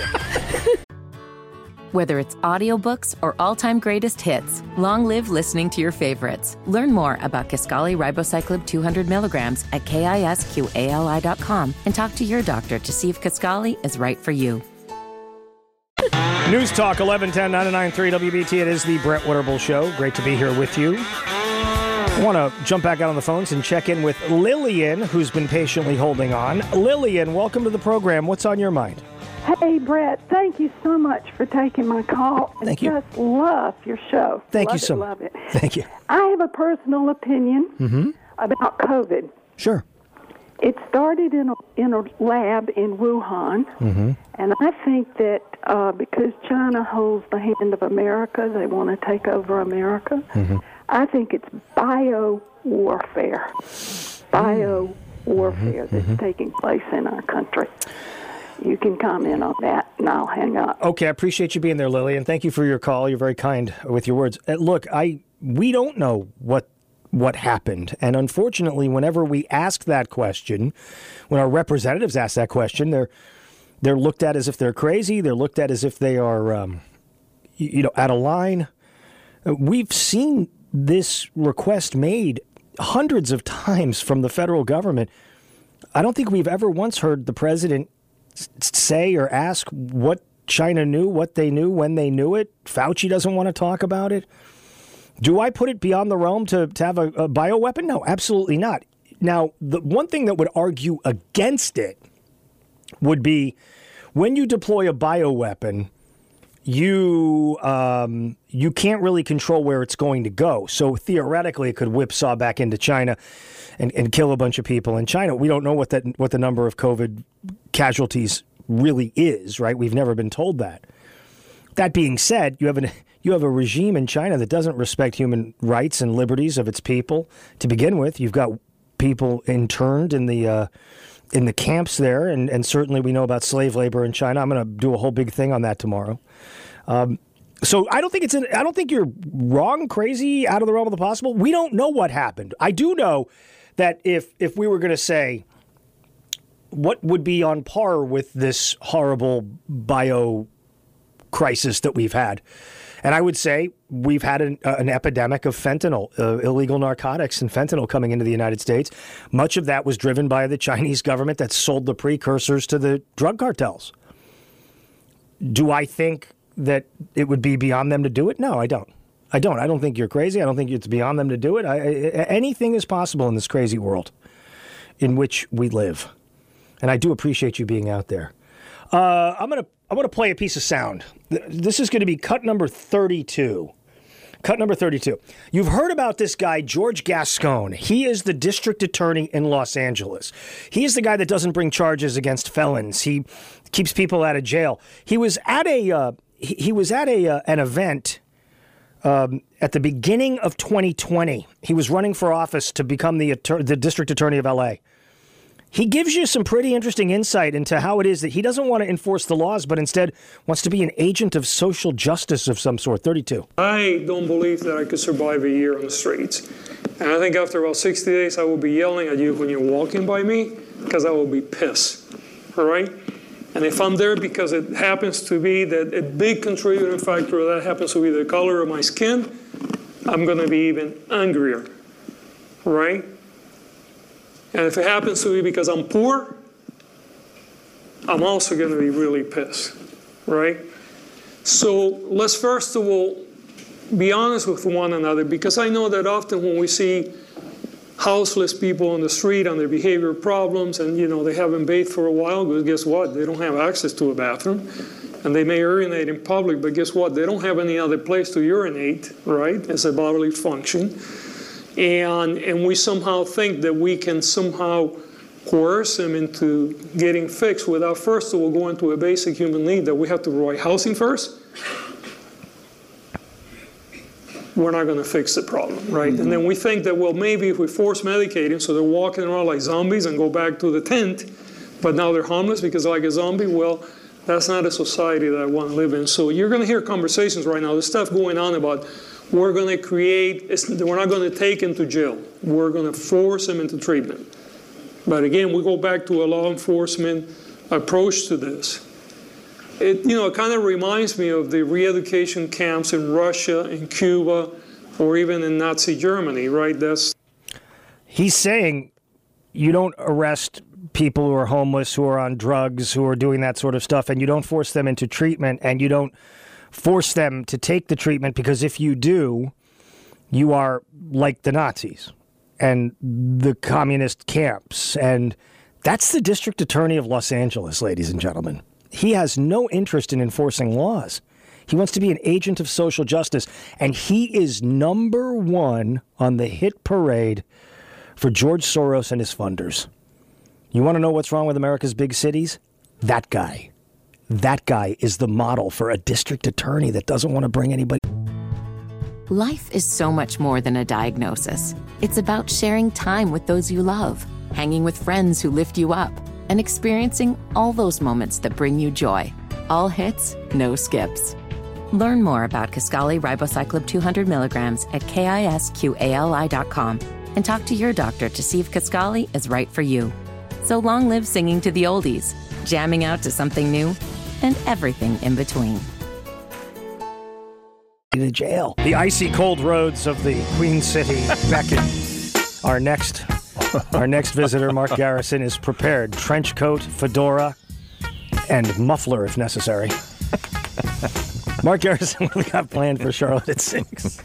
Whether it's audiobooks or all-time greatest hits, long live listening to your favorites. Learn more about Kisqali Ribociclib 200 milligrams at KISQALI.com and talk to your doctor to see if Kisqali is right for you. News Talk 1110 99.3 WBT. It is the Brett Winterble Show. Great to be here with you. I want to jump back out on the phones and check in with Lillian, who's been patiently holding on. Lillian, welcome to the program. What's on your mind? Hey, Brett, thank you so much for taking my call. Thank you. I just love your show. Thank you so much. Love it. Thank you. I have a personal opinion about COVID. Sure. It started in a lab in Wuhan, and I think that because China holds the hand of America, they want to take over America. I think it's bio-warfare. Bio-warfare that's taking place in our country. You can comment on that, and I'll hang up. Okay, I appreciate you being there, Lillian. Thank you for your call. You're very kind with your words. Look, we don't know what happened, and unfortunately, whenever we ask that question, when our representatives ask that question, they're looked at as if they're crazy. They're looked at as if they are, at a line. We've seen this request made hundreds of times from the federal government. I don't think we've ever once heard the president say or ask what China knew, what they knew, when they knew it. Fauci doesn't want to talk about it. Do I put it beyond the realm to have a bioweapon? No, absolutely not. Now, the one thing that would argue against it would be when you deploy a bioweapon, you can't really control where it's going to go. So theoretically, it could whipsaw back into China and kill a bunch of people in China. We don't know what the number of COVID casualties really is, right? We've never been told that. That being said, you have a regime in China that doesn't respect human rights and liberties of its people. To begin with, you've got people interned in the camps there, and certainly we know about slave labor in China. I'm going to do a whole big thing on that tomorrow. So I don't think you're wrong, crazy, out of the realm of the possible. We don't know what happened. I do know that if we were going to say what would be on par with this horrible bio crisis that we've had, and I would say we've had an epidemic of fentanyl, illegal narcotics and fentanyl coming into the United States. Much of that was driven by the Chinese government that sold the precursors to the drug cartels. Do I think that it would be beyond them to do it? No, I don't. I don't think you're crazy. I don't think it's beyond them to do it. Anything is possible in this crazy world in which we live. And I do appreciate you being out there. I'm gonna play a piece of sound. This is going to be cut number 32. Cut number 32. You've heard about this guy, George Gascon. He is the district attorney in Los Angeles. He is the guy that doesn't bring charges against felons. He keeps people out of jail. He was at an event at the beginning of 2020. He was running for office to become the district attorney of L.A. He gives you some pretty interesting insight into how it is that he doesn't want to enforce the laws, but instead wants to be an agent of social justice of some sort. 32. I don't believe that I could survive a year on the streets. And I think after about 60 days, I will be yelling at you when you're walking by me because I will be pissed. All right? And if I'm there because it happens to be that a big contributing factor that happens to be the color of my skin, I'm going to be even angrier. Right? And if it happens to be because I'm poor, I'm also going to be really pissed, right? So let's first of all be honest with one another, because I know that often when we see houseless people on the street and their behavior problems and, they haven't bathed for a while, because guess what? They don't have access to a bathroom. And they may urinate in public, but guess what? They don't have any other place to urinate, right? It's a bodily function. And we somehow think that we can somehow coerce them into getting fixed without first of all going to a basic human need that we have to provide housing first. We're not going to fix the problem, right? Mm-hmm. And then we think that, well, maybe if we force medicate them so they're walking around like zombies and go back to the tent, but now they're harmless because they're like a zombie, well, that's not a society that I want to live in. So you're going to hear conversations right now, there's stuff going on about we're not going to take them to jail. We're going to force them into treatment. But again, we go back to a law enforcement approach to this. It kind of reminds me of the re-education camps in Russia, in Cuba, or even in Nazi Germany, right? He's saying you don't arrest people who are homeless, who are on drugs, who are doing that sort of stuff, and you don't force them into treatment, and you don't force them to take the treatment, because if you do, you are like the Nazis and the communist camps. And that's the district attorney of Los Angeles, ladies and gentlemen. He has no interest in enforcing laws. He wants to be an agent of social justice, and he is number one on the hit parade for George Soros and his funders. You want to know what's wrong with America's big cities? That guy. That guy is the model for a district attorney that doesn't want to bring anybody. Life is so much more than a diagnosis. It's about sharing time with those you love, hanging with friends who lift you up, and experiencing all those moments that bring you joy. All hits, no skips. Learn more about Kisqali Ribociclib 200 milligrams at KISQALI.com and talk to your doctor to see if Kisqali is right for you. So long live singing to the oldies, jamming out to something new, and everything in between. to jail. The icy cold roads of the Queen City beckon. Our next visitor, Mark Garrison, is prepared. Trench coat, fedora, and muffler if necessary. Mark Garrison, what we got planned for Charlotte at 6?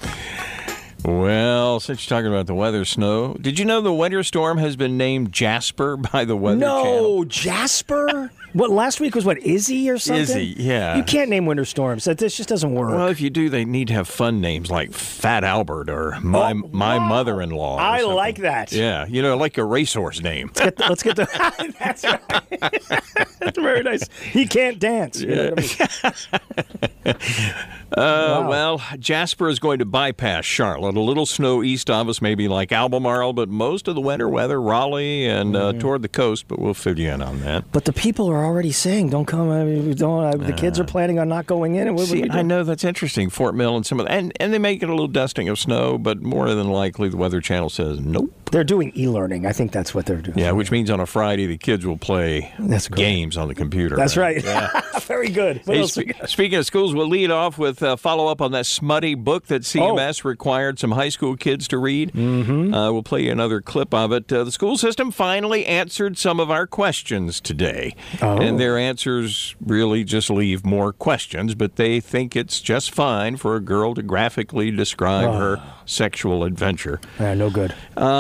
Well, since you're talking about the weather, snow, did you know the winter storm has been named Jasper by the Weather Channel? No, Jasper? What, last week was what, Izzy or something? Izzy, yeah. You can't name winter storms. This just doesn't work. Well, if you do, they need to have fun names like Fat Albert or My Mother-in-Law. I like that. Yeah, like a racehorse name. Let's get the... That's right. That's very nice. He can't dance. You know what I mean? Wow. Well, Jasper is going to bypass Charlotte. A little snow east of us, maybe like Albemarle, but most of the winter weather, Raleigh and toward the coast, but we'll fill you in on that. But the people are already saying, don't come. The kids are planning on not going in. And I know that's interesting. Fort Mill and some of that. And they may get a little dusting of snow, but more than likely the Weather Channel says nope. They're doing e-learning. I think that's what they're doing. Yeah, which means on a Friday the kids will play games on the computer. That's right. Yeah. Very good. Hey, speaking of schools, we'll lead off with a follow-up on that smutty book that CMS required some high school kids to read. Mm-hmm. We'll play you another clip of it. The school system finally answered some of our questions today. And their answers really just leave more questions, but they think it's just fine for a girl to graphically describe her sexual adventure. No good.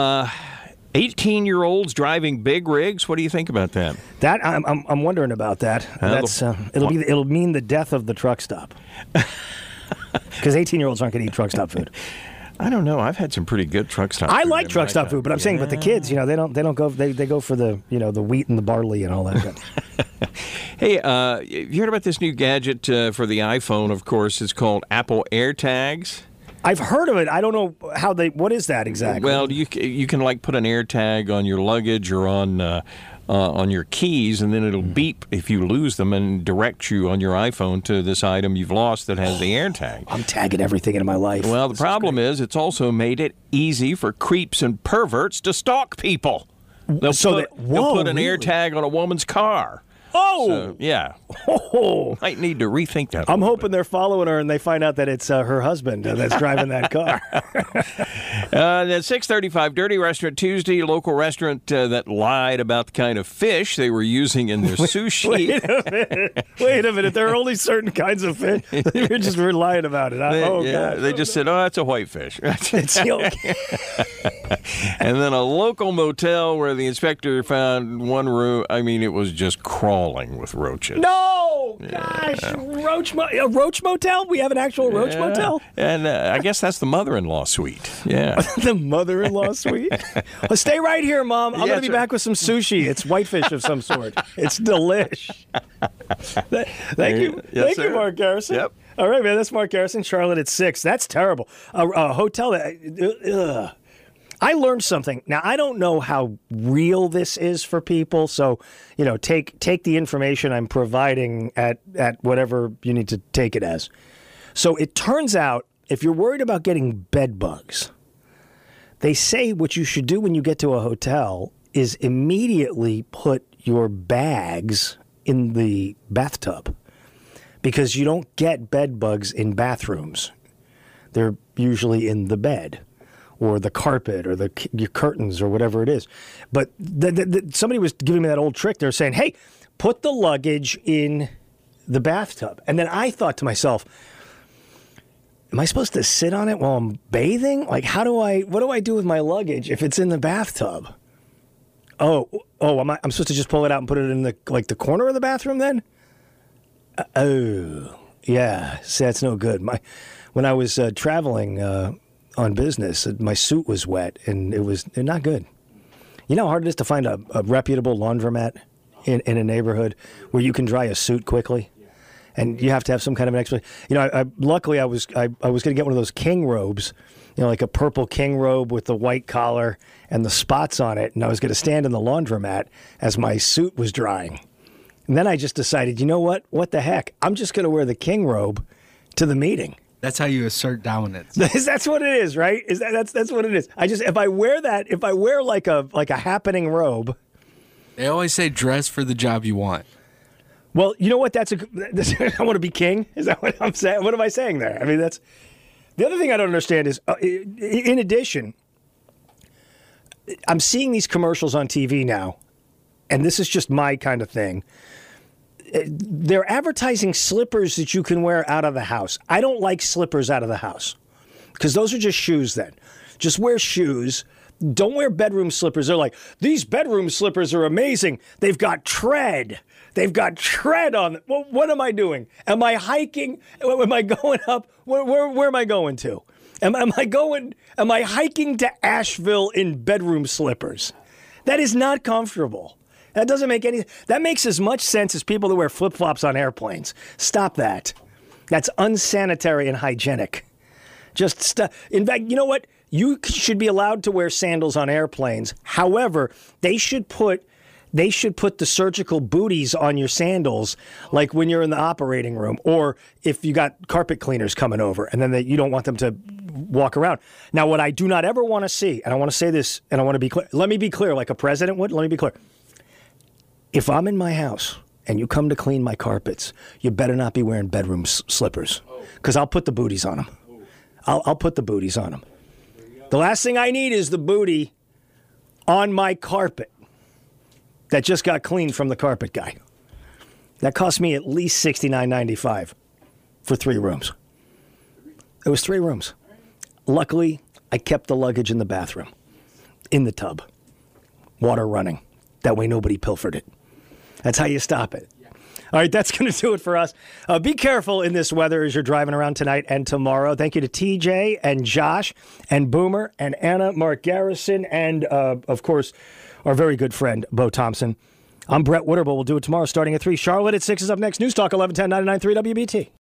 18-year-olds driving big rigs. What do you think about that? That I'm wondering about that. It'll mean the death of the truck stop. Because 18-year-olds aren't going to eat truck stop food. I don't know. I've had some pretty good truck stop food. I like truck stop food, but I'm saying, but the kids, they don't go. They go for the the wheat and the barley and all that. Hey, you heard about this new gadget for the iPhone? Of course, it's called Apple AirTags. I've heard of it. I don't know what is that exactly? Well, you can like put an AirTag on your luggage or on your keys, and then it'll beep if you lose them and direct you on your iPhone to this item you've lost that has the AirTag. I'm tagging everything in my life. Well, the problem is it's also made it easy for creeps and perverts to stalk people. They'll put an AirTag on a woman's car. So, yeah. Might need to rethink that. I'm hoping they're following her and they find out that it's her husband that's driving that car. The 635 Dirty Restaurant Tuesday, local restaurant that lied about the kind of fish they were using in their sushi. Wait a minute. There are only certain kinds of fish. You're just lying about it. God. They just said, that's a whitefish. And then a local motel where the inspector found one room. I mean, it was just crawling with roaches. No! Gosh! A roach motel? We have an actual roach motel? And I guess that's the mother-in-law suite. Yeah. The mother-in-law suite? Well, stay right here, Mom. I'm going to be back with some sushi. It's whitefish of some sort. It's delish. Thank you. Thank you, Mark Garrison. Yep. All right, man. That's Mark Garrison. Charlotte at 6. That's terrible. A hotel that... I learned something. Now, I don't know how real this is for people, so, take the information I'm providing at whatever you need to take it as. So it turns out, if you're worried about getting bed bugs, they say what you should do when you get to a hotel is immediately put your bags in the bathtub, because you don't get bed bugs in bathrooms. They're usually in the bed, or the carpet, or your curtains, or whatever it is. But somebody was giving me that old trick. They're saying, hey, put the luggage in the bathtub. And then I thought to myself, am I supposed to sit on it while I'm bathing? Like, what do I do with my luggage if it's in the bathtub? I'm supposed to just pull it out and put it in the corner of the bathroom then? Yeah. See, that's no good. When I was traveling on business, my suit was wet, and it was not good. You know how hard it is to find a reputable laundromat in a neighborhood where you can dry a suit quickly, and you have to have some kind of an explanation. Luckily I was going to get one of those king robes, like a purple king robe with the white collar and the spots on it, and I was going to stand in the laundromat as my suit was drying. And then I just decided, you know what? What the heck? I'm just going to wear the king robe to the meeting. That's how you assert dominance. That's what it is, right? That's what it is. If I wear like a happening robe. They always say dress for the job you want. Well, you know what? I want to be king. Is that what I'm saying? What am I saying there? I mean, The other thing I don't understand is, in addition, I'm seeing these commercials on TV now, and this is just my kind of thing. They're advertising slippers that you can wear out of the house. I don't like slippers out of the house because those are just shoes then. Just wear shoes. Don't wear bedroom slippers. They're like, these bedroom slippers are amazing. They've got tread. They've got tread on them. Well, what am I doing? Am I hiking? Am I going up? Where am I going to? Am I hiking to Asheville in bedroom slippers? That is not comfortable. That doesn't make any. That makes as much sense as people that wear flip-flops on airplanes. Stop that. That's unsanitary and hygienic. Just stop. In fact, you know what? You should be allowed to wear sandals on airplanes. However, they should put the surgical booties on your sandals, like when you're in the operating room, or if you got carpet cleaners coming over, and then you don't want them to walk around. Now, what I do not ever want to see, and I want to say this, and I want to be clear. Let me be clear, like a president would. Let me be clear. If I'm in my house and you come to clean my carpets, you better not be wearing bedroom slippers, because I'll put the booties on them. I'll put the booties on them. The last thing I need is the booty on my carpet that just got cleaned from the carpet guy. That cost me at least $69.95 for 3 rooms. It was 3 rooms. Luckily, I kept the luggage in the bathroom, in the tub, water running. That way nobody pilfered it. That's how you stop it. All right, that's going to do it for us. Be careful in this weather as you're driving around tonight and tomorrow. Thank you to TJ and Josh and Boomer and Anna, Mark Garrison, and, of course, our very good friend, Bo Thompson. I'm Brett Witterbull. We'll do it tomorrow starting at 3. Charlotte at 6 is up next. News Talk 1110 99.3 WBT.